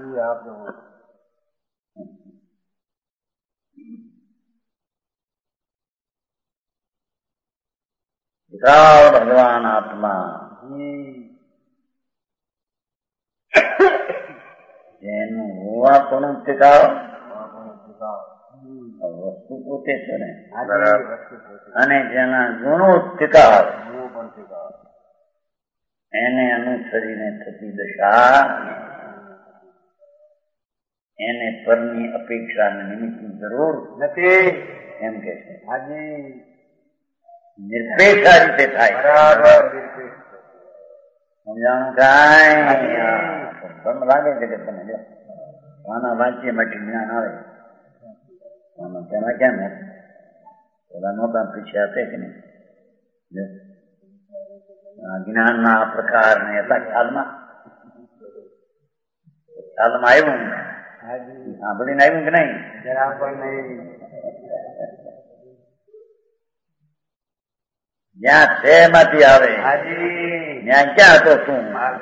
ભગવાન આત્મા જેનું હોવા પણ ટીકાવ, વસ્તુ પોતે છે ને, અને જેના ગુણો ટીકાવ એને અનુસરીને થતી દશા, એને પરની અપેક્ષા નિમિત્તની જરૂર નથી એમ કે છે. નિરપેક્ષ આ રીતે થાય. સમજાણું કાંઈ? ધર્મ લાગે છે કે તમે જો આના વાંચીએ માટે જ્ઞાન આવે તેમાં કેમ પેલા નહોતા પીછે આપે કે નહીં? જો જ્ઞાનના પ્રકાર ને હતા ખ્યાલમાં આવ્યું, સાંભળીને આવ્યું કે નહીં? જરા પણ નહીં. જ્યાં છે એમાંથી આવે, ત્યાં ક્યાં હતો શું?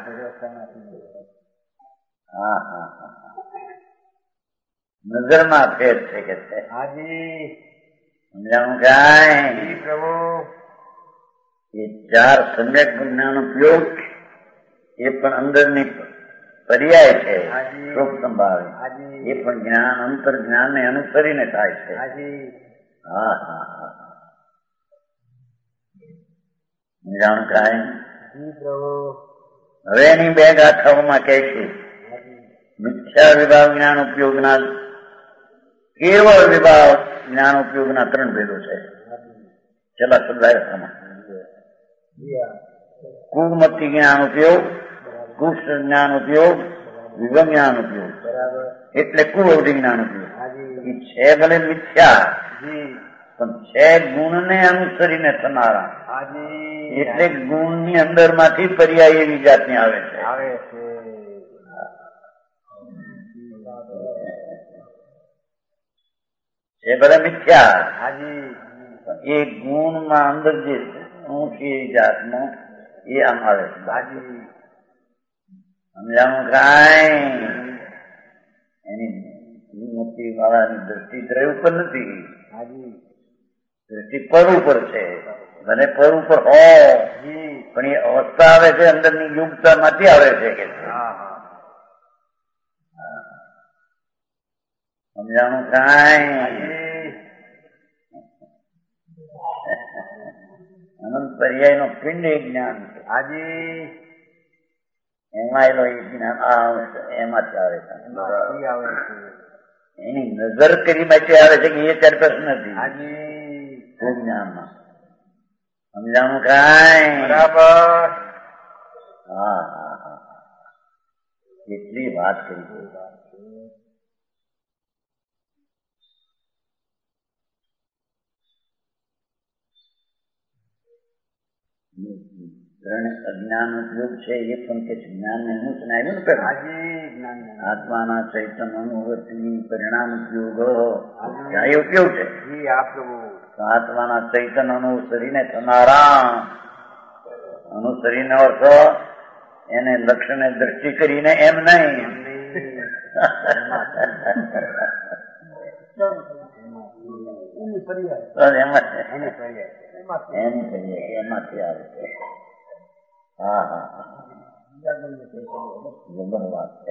નજરમાં ફેર છે કે છે. સમજાણું કાંઈ? એ 4 સમ્યક જ્ઞાન ઉપયોગ એ પણ અંદરની પર્યાય છે. શોક સંભાવે એ પણ જ્ઞાન અંતર જ્ઞાન ને અનુસરીને થાય છે. સમજાણું કાંઈ? હવે એની 2 ગાથાઓમાં કહે છે મિથ્યા વિભાવ જ્ઞાન ઉપયોગના કેવળ વિભાવ જ્ઞાન ઉપયોગના 3 ભેદો છે. છેલ્લા શબ્દાયમાં કુમતિ જ્ઞાન ઉપયોગ, કુષ્ઠ જ્ઞાન ઉપયોગ, વિગમ જ્ઞાન ઉપયોગ. એટલે કુઅવધિ જ્ઞાન ઉપયોગ એ છે ભલે મિથ્યા પણ છે ગુણને અનુસરીને થનારા. એટલે ગુણની અંદર માંથી પર્યાય એવી જાતની આવે છે. છે ભલે મિથ્યા એ ગુણમાં અંદર જે ઊંચી જાતનો એ આમ આવે છે. સમજાણું કાંઈ એની મોટી વાળાની દ્રષ્ટિ દ્રવ્ય ઉપર નથી, દ્રષ્ટિ પર ઉપર છે. ભલે પર ઉપર હોય પણ એ અવસ્થા આવે છે અંદરની યુગતા માંથી આવે છે કે સમજાણું કાંઈ. અનંત પર્યાય નો પિંડ એક જ્ઞાન છે. એમાં એનો એ જ્ઞાન એમાંથી આવે છે. એની નજર કરી માટે આવે છે કે એ ચરકસ નથી જ્ઞાનમાં. સમજાણું કાંઈ. બરાબર. હા હા હા એટલી વાત કરી. અજ્ઞાન ઉપયોગ છે એ પણ કે જ્ઞાન ને હું આવ્યું ને આત્માના ચૈતન્ય અનુવૃત્તિ પરિણામ ઉપયોગ એ ઉપયોગ છે. આત્માના ચૈતન્ય અનુસરીને થનારા, અનુસરીને અર્થ એને લક્ષ્યને દ્રષ્ટિ કરીને એમ નહીં એમાંથી આવે છે. હા હા જબર વાત છે.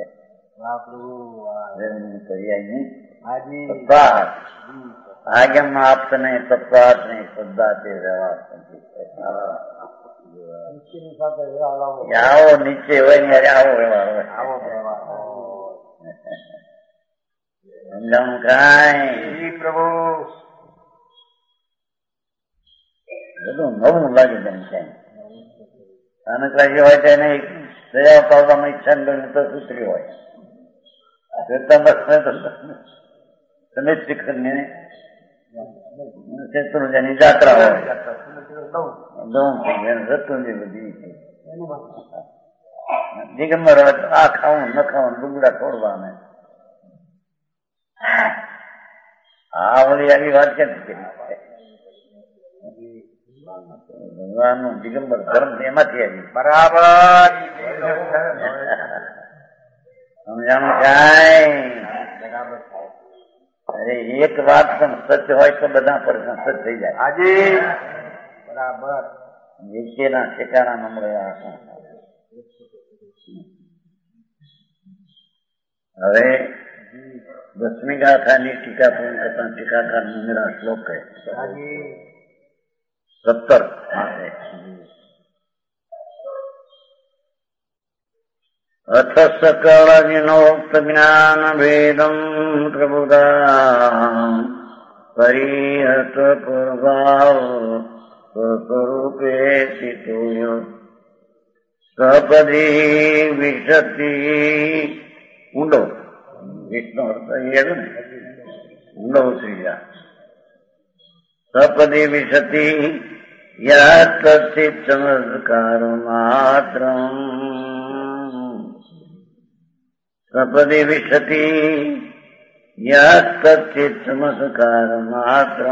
આગમ આપને તત્વાત નહીં શ્રદ્ધા તે વ્યવહાર આવો નીચે હોય ને આવો વ્યવહાર હોય. સમજાણું કાંઈ. પ્રભુ બધું નવું લાગે તેમ છે. અનુક્રાસી હોય તો એને સજા પાડવામાં ઈચ્છા ગણી તો સૂત્રી હોય. તમે શિખરને શત્રુંજની જાત્રા હોય શત્રુંજી બધી દિગંબર હોય તો આ ખાવું ન ખાવાનું ડુંગળા છોડવા. આ વળી આવી વાત કેમ કરી? ભગવાન નું દિગંબર ધર્મ એમાંથી આવી. બરાબર. સમજાણું કાંઈ. અરે એક વાત પણ સત્ય હોય તો બધા પર સત્ય થઈ જાય. બરાબર. વિશેના ઠેકાણા ન મળે. હવે 10મી ગાથાની ટીકા પૂર્ણ કરતા ટીકાકાર મેરા શ્લોક કહે 17 અથ સકળ વિનોક્ત જ્ઞાન ભેદમ પ્રબુધા પરિહત પ્રભાવ સ્વરૂપે સ્થિતો સપદી વિશતિ ઊંડો વિષ્ણુ અર્થ એ ને ઊંડો ઉતરી જાય. સપદી વિશતિ યાત કથિત ચમત્કાર માત્ર સપદી વિશતિ યાત કથિત ચમત્કાર માત્ર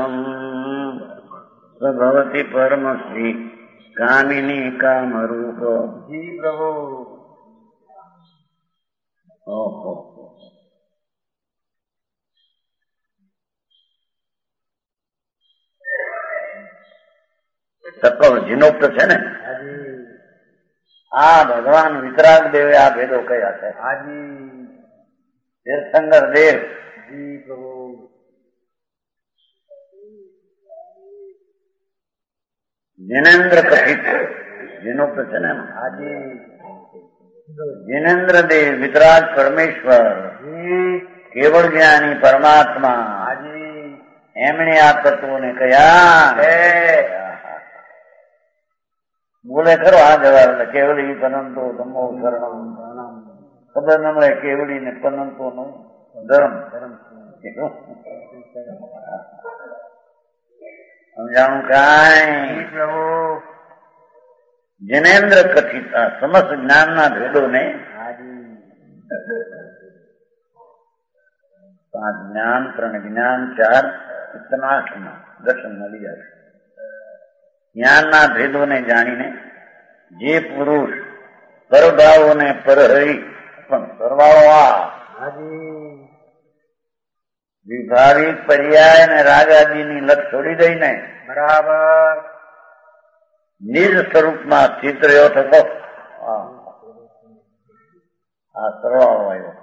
સભવતી પરમશ્રી કામિની કામરૂપ. જી પ્રભુ. ઓહો સકળ જીનોક્ત છે ને. આ ભગવાન વિતરાગ દેવે આ ભેદો કયા છે. તીર્થંકર દેવ. જી પ્રભુ. જિનેન્દ્ર કથિત જીનોક્ત છે ને. जिनेन्द्र देव वितराग परमेश्वर केवल ज्ञानी परमात्मा एमने आ तत्वों ने कहा बोले करो आ जवाब केवली पनंतो धम्मो शरणम खबर न મળે કેવડી ને પનંતો નો ધર્મ સમજાણું કાંઈ પ્રભુ जिनेन्द्र कथित समस्त ज्ञानना भेदों ने पांच ज्ञान त्रण ज्ञान चार इतना दर्शन मળી જાય જ્ઞાનના ભેદોને જાણીને જે પુરુષ પરભાવોને પરહરી પણ સરવાળો વિભાવિક પર્યાય અને રાગાદીની લત છોડી દઈને બરાબર નિજ સ્વરૂપમાં સ્થિત રહ્યો થતો આ સરવાળો આવ્યો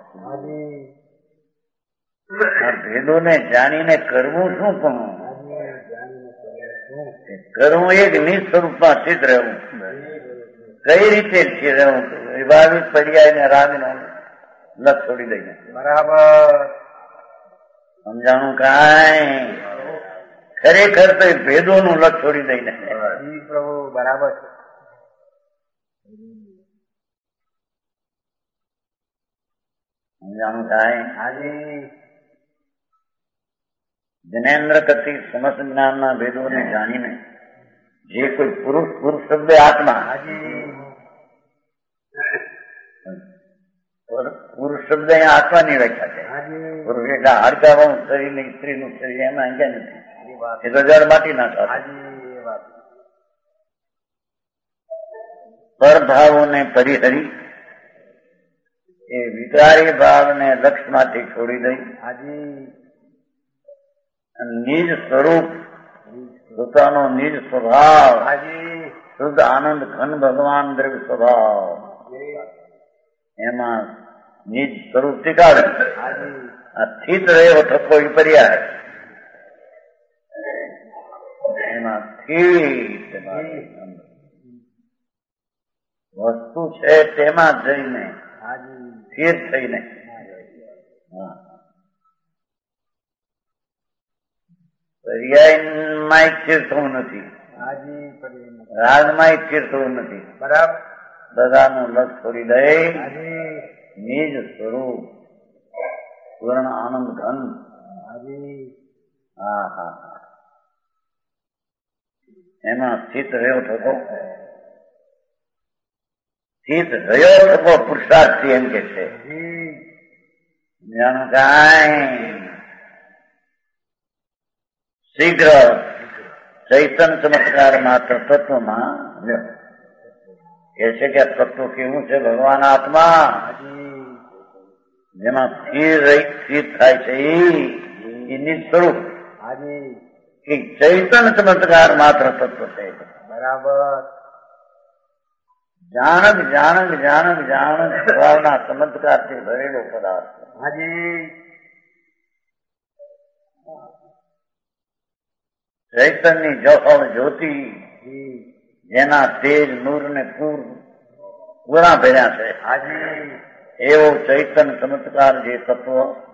આ ભેદોને જાણીને કરવું શું પણ કરવું એક નિજ સ્વરૂપમાં સ્થિત રહેવું કઈ રીતે રહેવું વિભાવિક પર્યાય ને રાગનો લત છોડી દઈને બરાબર સમજાણું કાંઈ ખરેખર તો ભેદોનું લત છોડી દઈને પ્રભુ બરાબર સમજાણું કાંઈ જનેન્દ્ર કથી સમસ્ત જ્ઞાનના ભેદોને જાણીને જે કોઈ પુરુષ પુરુષ શબ્દ આત્મા પુરુષ શબ્દ અહીંયા આત્માની વ્યાખ્યા છે પુરુષ એટલે હાડકાવાળું શરીર ને સ્ત્રીનું શરીર એમાં ક્યાં નથી એ તો જળ માટી નાખા પરભાવોને પરિહરી એ વિકારી ભાવને લક્ષમાંથી છોડી દઈ નિજ સ્વરૂપ પોતાનો નિજ સ્વભાવ શુદ્ધ આનંદ ઘન ભગવાન દ્રવ્ય સ્વભાવ એમાં નિજ સ્વરૂપ ટીકાવે આ સ્થિત રહ્યો થકો એ પર્યાય એમાં સ્થિત વસ્તુ છે તેમાં જઈને સ્થિર થઈને પર્યાયમાં સ્થિર થવું નથી રાગમાં સ્થિર થવું નથી બરાબર બધાનું લક્ષ છોડી દઈ નિજ સ્વરૂપ પૂર્ણ આનંદ ઘન હા હા એમાં સ્થિત રહ્યો થતો સ્થિત રહ્યો થતો પુરુષાર્થી એમ કે છે જાણું કાંઈ શીઘ્ર ચૈતન ચમત્કાર માત્ર તત્વમાં કે છે કે તત્વ કેવું છે ભગવાન આત્મા જેમાં સ્થિર થાય છે એ નિજ સ્વરૂપ કે ચૈતન ચમત્કાર માત્ર તત્વ છે બરાબર જાણક જાણક જાણક જાણક સ્વભાવના ચમત્કારથી ભરેલો પદાર્થ ચૈતનની જફળ જ્યોતિ જેના તેજ નૂર ને પૂરા ભર્યા છે એવો ચૈતન ચમત્કાર જે તત્વ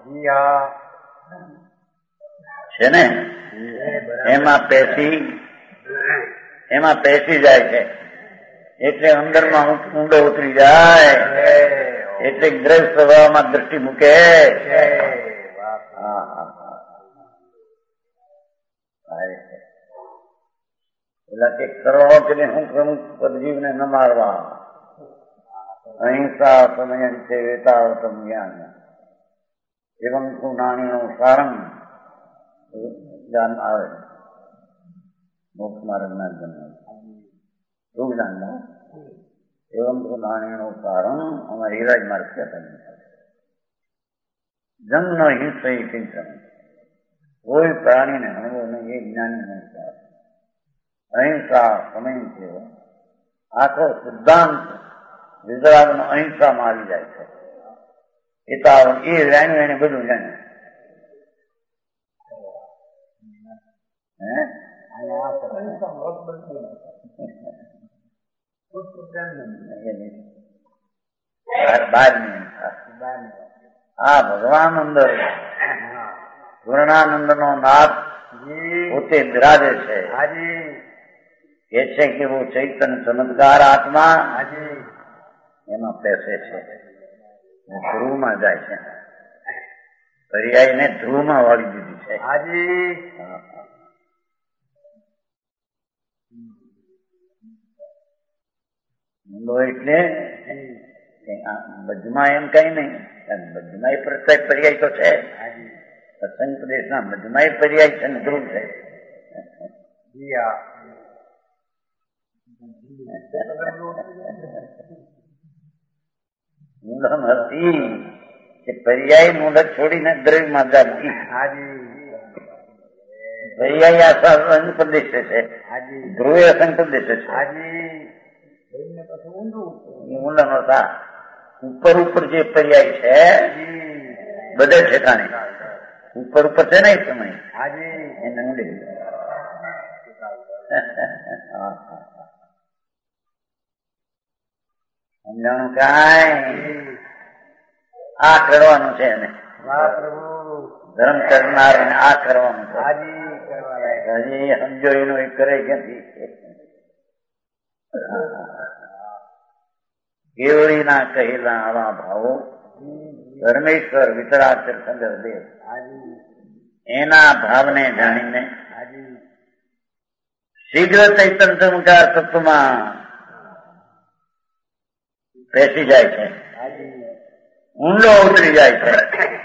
છે ને એમાં પેસી જાય છે એટલે અંદરમાં ઊંડો ઉતરી જાય એટલે દ્રવ્ય સ્વભાવમાં દ્રષ્ટિ મૂકે એટલે કે કરોડો કે હું પ્રમુખ પદજીવને ન મારવા અહિંસા સમય છે વેતાવતમ જ્ઞાન એવં તું નાણીનું સારંગ જ્ઞાન આવે મોક્ષ માર્ગના જન્મ શું જ્ઞાન એવં તું નાણીનું સારંગ અમારે હિરાજ માર્ગ કહેતા જન્મ હિંસા કિંચન કોઈ પ્રાણીને હણવો નહીં એ જ્ઞાની સંસ્કાર અહિંસા સમય છે આખો સિદ્ધાંત વિતરાગનો અહિંસામાં આવી જાય છે એ જાણ્યું એને બધું જાણ્યું 12મી આ ભગવાન અંદર પૂર્ણાનંદ નો નાથ પોતે બિરાજે છે. કે છે કે वो ચૈતન્ય ચમત્કાર આત્મા એમાં બેસે છે, ધ્રુવમાં જાય છે. પર્યાયને ધ્રુવમાં વાળી દીધી છે. એટલે બધમાં એમ કઈ નહીં, બધમાં પ્રત્યેક પર્યાય તો છે. સત્સંગ પ્રદેશના બધમાં પર્યાય છે ને ધ્રુવ છે. મૂંઢ નથી કે પર્યાય મૂંઢ છોડીને દ્રવ્યમાં જાતી. પર્યાય આ અસંગ પ્રદેશ છે, ધ્રુવે અસંગ પ્રદેશ છે. ઊંડા નતા ઉપર ઉપર જે પર્યાય છે બધે ઠેકાણે ઉપર ઉપર છે ને સમય એને ઊંડી સમજાણું કાંઈ આ કરવાનું છે એને ધર્મ કરનાર એને આ કરવાનું છે. હજી સમજો એનું એ કરે ક્યાંથી? કેવડીના કહેલા આવા ભાવો ધર્મેશ્વર વિતરાચર સંદર્ભે એના ભાવને જાણીને શીઘ્ર ચૈતન્ય ચમત્કાર તત્વમાં બેસી જાય છે, ઊંડો ઉતરી જાય છે.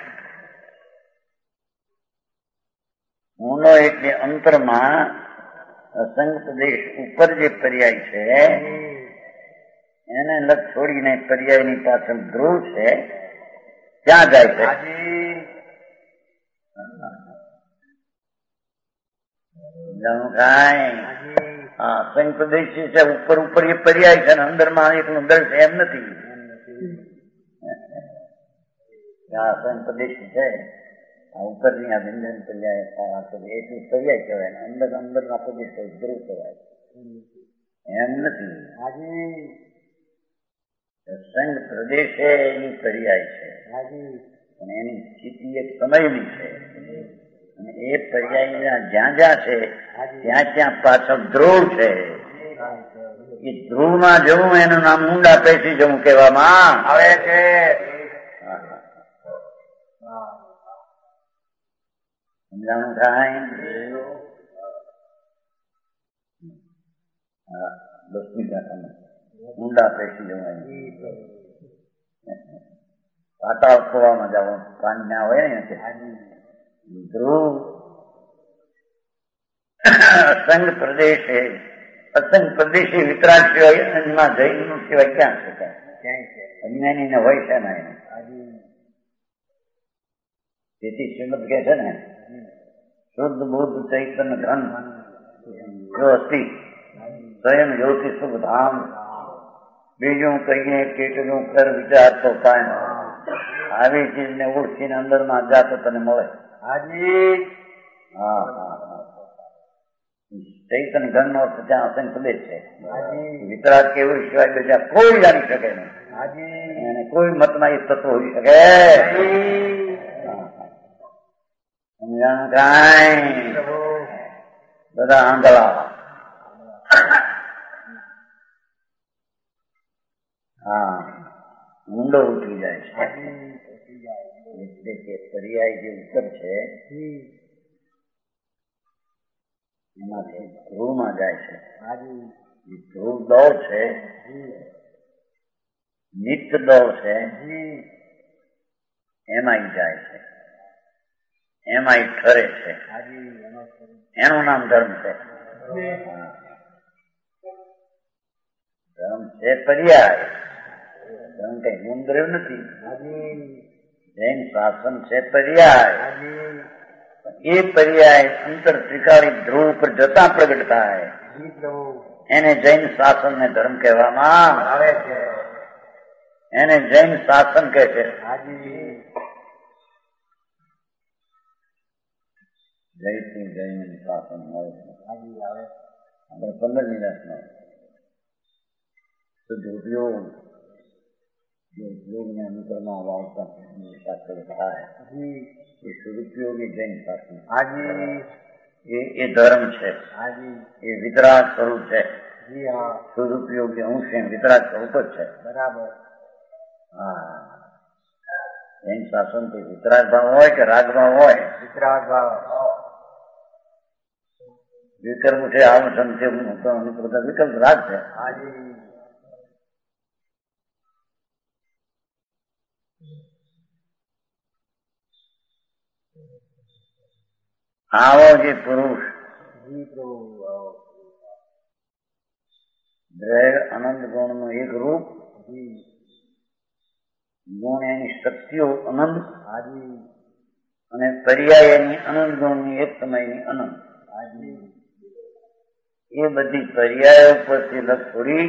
ઊંડો એટલે અંતરમાં અસંગ પ્રદેશ ઉપર જે પર્યાય છે એને લગ છોડીને પર્યાયની પાછળ ધ્રુવ છે ત્યાં જાય છે. અસંગ પ્રદેશ છે ઉપર ઉપર એ પર્યાય છે ને અંદરમાં એકલું દર છે એમ નથી. અસંગ પ્રદેશ છે આ ઉપરની આ વ્યંજન પર્યાય એટલું પર્યાય કહેવાય, અંદર અંદરના પ્રદેશ ધ્રુવ કહેવાય એમ નથી. સંગ પ્રદેશે એની પર્યાય છે અને એની સ્થિતિ એક સમયની છે અને એ પર્યાય જ્યાં જ્યાં છે ત્યાં ત્યાં પાછળ ધ્રુવ છે. એ ધ્રુવમાં જવું એનું નામ ઊંડા પેસી જવું કહેવામાં આવે છે. સમજાણું થાય? 10મી ગાથામાં ઊંડા પેસી જવાય, પાટા ખોવામાં જવાનું કાંડ્યા હોય ને ધ્રુવ અસંગ પ્રદેશે અસંગ પ્રદેશે વિતરાગ સિવાય એમાં જૈનનું સિવાય ક્યાં શકાય? અજ્ઞાનીને હોય છે ને એને. તેથી શ્રીમદ કહે છે ને શુદ્ધ બુદ્ધ ચૈતન્ય ધન જો અસ્તિ સ્વયં જ્યોતિ શુભ ધામ, બીજું કહીએ કેટલું કર વિચાર તો કાંઈ આવી ચીજને ઓળખીને અંદરમાં જાતો તને મળે. ચૈતન્ય ઘન નો અર્થ ત્યાં અસંગ પ્રદેશ છે. વિતરાગ કેવું સિવાય બીજા કોઈ જાણી શકે નહીં અને કોઈ મતમાં એ તત્વ હોઈ શકે કાંઈ બધા આંગળા. ઊંડો ઉઠી જાય છે એટલે કે પર્યાય જે ઉત્તર છે એમાંથી ધ્રુવમાં જાય છે. ધ્રુવ દોર છે, નિત્ય દોર છે, એમાં જાય છે, એમાં ઠરે છે. એનું નામ ધર્મ છે. ધર્મ છે પર્યાય, ધર્મ કઈ ગુણદ્રવ નથી. જૈન શાસન છે પર્યાય, એ પર્યાય અંતર ત્રિકાળી ધ્રુવ પર જતા પ્રગટ થાય એને જૈન શાસન ને ધર્મ કહેવામાં આવે છે. એને જૈન શાસન કહે છે. જૈથી જૈન શાસન હોય છે. આપણે 15 નિરાશ નો શુદ્ધ ઉપયોગ યોગને અનુકરમાં વાવતા શાસ્ત્ર થાય એ સદુપયોગી જૈન શાસ્ત્ર એ ધર્મ છે, એ વિતરાગ સ્વરૂપ છે. સદુપયોગી અંશ વિતરાગ સ્વરૂપ જ છે. બરાબર. હા, જૈન શાસન થી વિતરાગ ભાવ હોય કે રાગ ભાવ હોય, વિતરાગ ભાવ વિકલ્પ છે. આવું સંખ્ય વિકલ્પ રાગ છે. આવો જે પુરુષ દ્રૈવ અનંત ગુણ નું એક રૂપ, ગુણ એની શક્તિઓ અનંત, અને પર્યાય એની અનંત ગુણની એક સમયની અનંત. એ બધી પર્યાયો પરથી લગ છોડી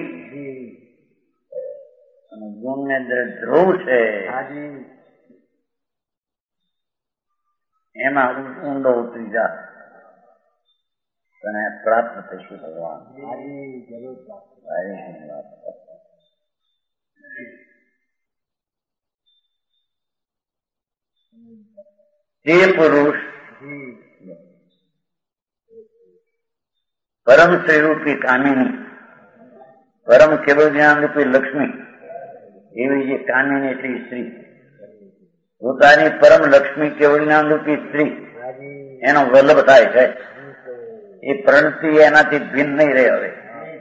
અને ગુણને ધ્રુવ છે એમાં ઊંડો ઉતરી જા અને પ્રાપ્ત થશે ભગવાન. તે પુરુષ પરમ શ્રીરૂપી કામિની, પરમ કેવળ જ્ઞાન રૂપી લક્ષ્મી, એવી જે કામિની એટલી સ્ત્રી, પોતાની પરમ લક્ષ્મી કેવળ જ્ઞાન રૂપી સ્ત્રી એનો વલ્લભ થાય છે. એ પ્રણતિ એનાથી ભિન્ન નહીં રહે. હવે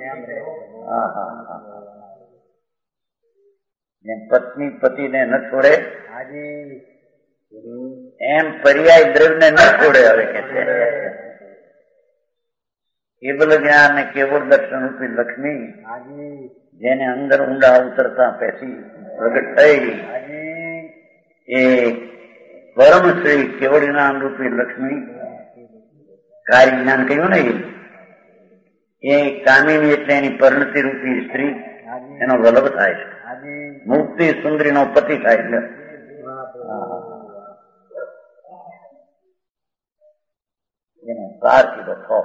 જેમ પત્ની પતિને ન છોડે એમ પર્યાય દ્રવ્યને ન છોડે. હવે કે છે કેવલ જ્ઞાન ને કેવળ દર્શન રૂપી લક્ષ્મી, જેને અંદર ઊંડા ઉતરતા પેસી પ્રગટ થઈ, એ પરમ શ્રી કેવળ જ્ઞાન રૂપી લક્ષ્મી, કાર્ય જ્ઞાન કહ્યું ને, એ કામિની એટલે એની પરિણતિ રૂપી સ્ત્રી એનો વલ્લભ થાય છે. મુક્તિ સુંદરી નો પતિ થાય છે. એનો સાર કીધો થો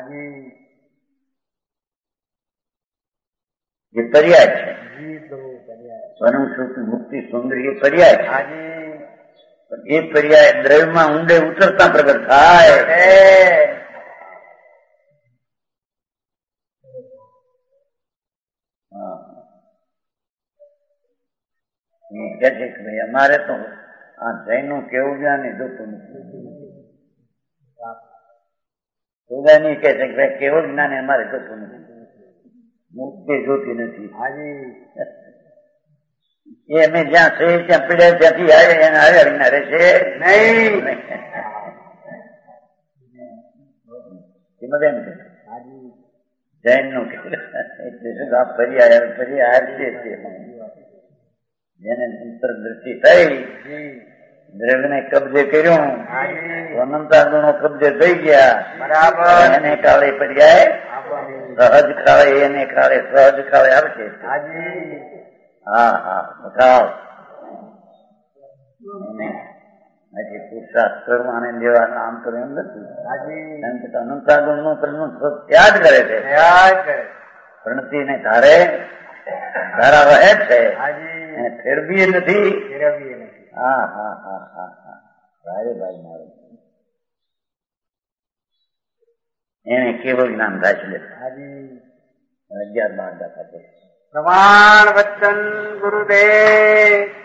જે પર્યાય છે. સ્વયં સુખી મુક્તિ સુંદરી એ પર્યાય છે. એ પર્યાય દ્રવ્યમાં ઊંડે ઉતરતા પ્રગટ થાય. કે છે કે ભાઈ અમારે તો આ જૈનનું કેવું જ્ઞાન એ જોતું નથી. સુદાની કે છે કે ભાઈ કેવું જ્ઞાન અમારે જોતું નથી, મુક્તિ જોતી નથી. એ અમે જ્યાં છે ત્યાં પીડ્યા ત્યાંથી આવે એને આવ્યા રહેશે નહીં. એમ કે જૈન નું એટલે શું આ પર્યાય છે જેને અંતર દ્રષ્ટિ થઈ, દ્રવ્યને કબજે કર્યું, અનંતા ગુણો કબજે થઈ ગયા. એને કાળે પર્યાય સહજ કાળે, એને કાળે સહજ કાળે આવશે. પુરુષાર્થ કરવા લેવાના આમ તો એમ નથી. અનંતા ગુણ નું ત્યાગ કરે છે, પ્રણતિ ને ધારે ધારા રહે છે, ફેરવી નથી. ભાઈ મારું એને કેવળ જ્ઞાન થાય છે. 11-12 દાખલા છે. પ્રમાણ વચન ગુરુદેવ.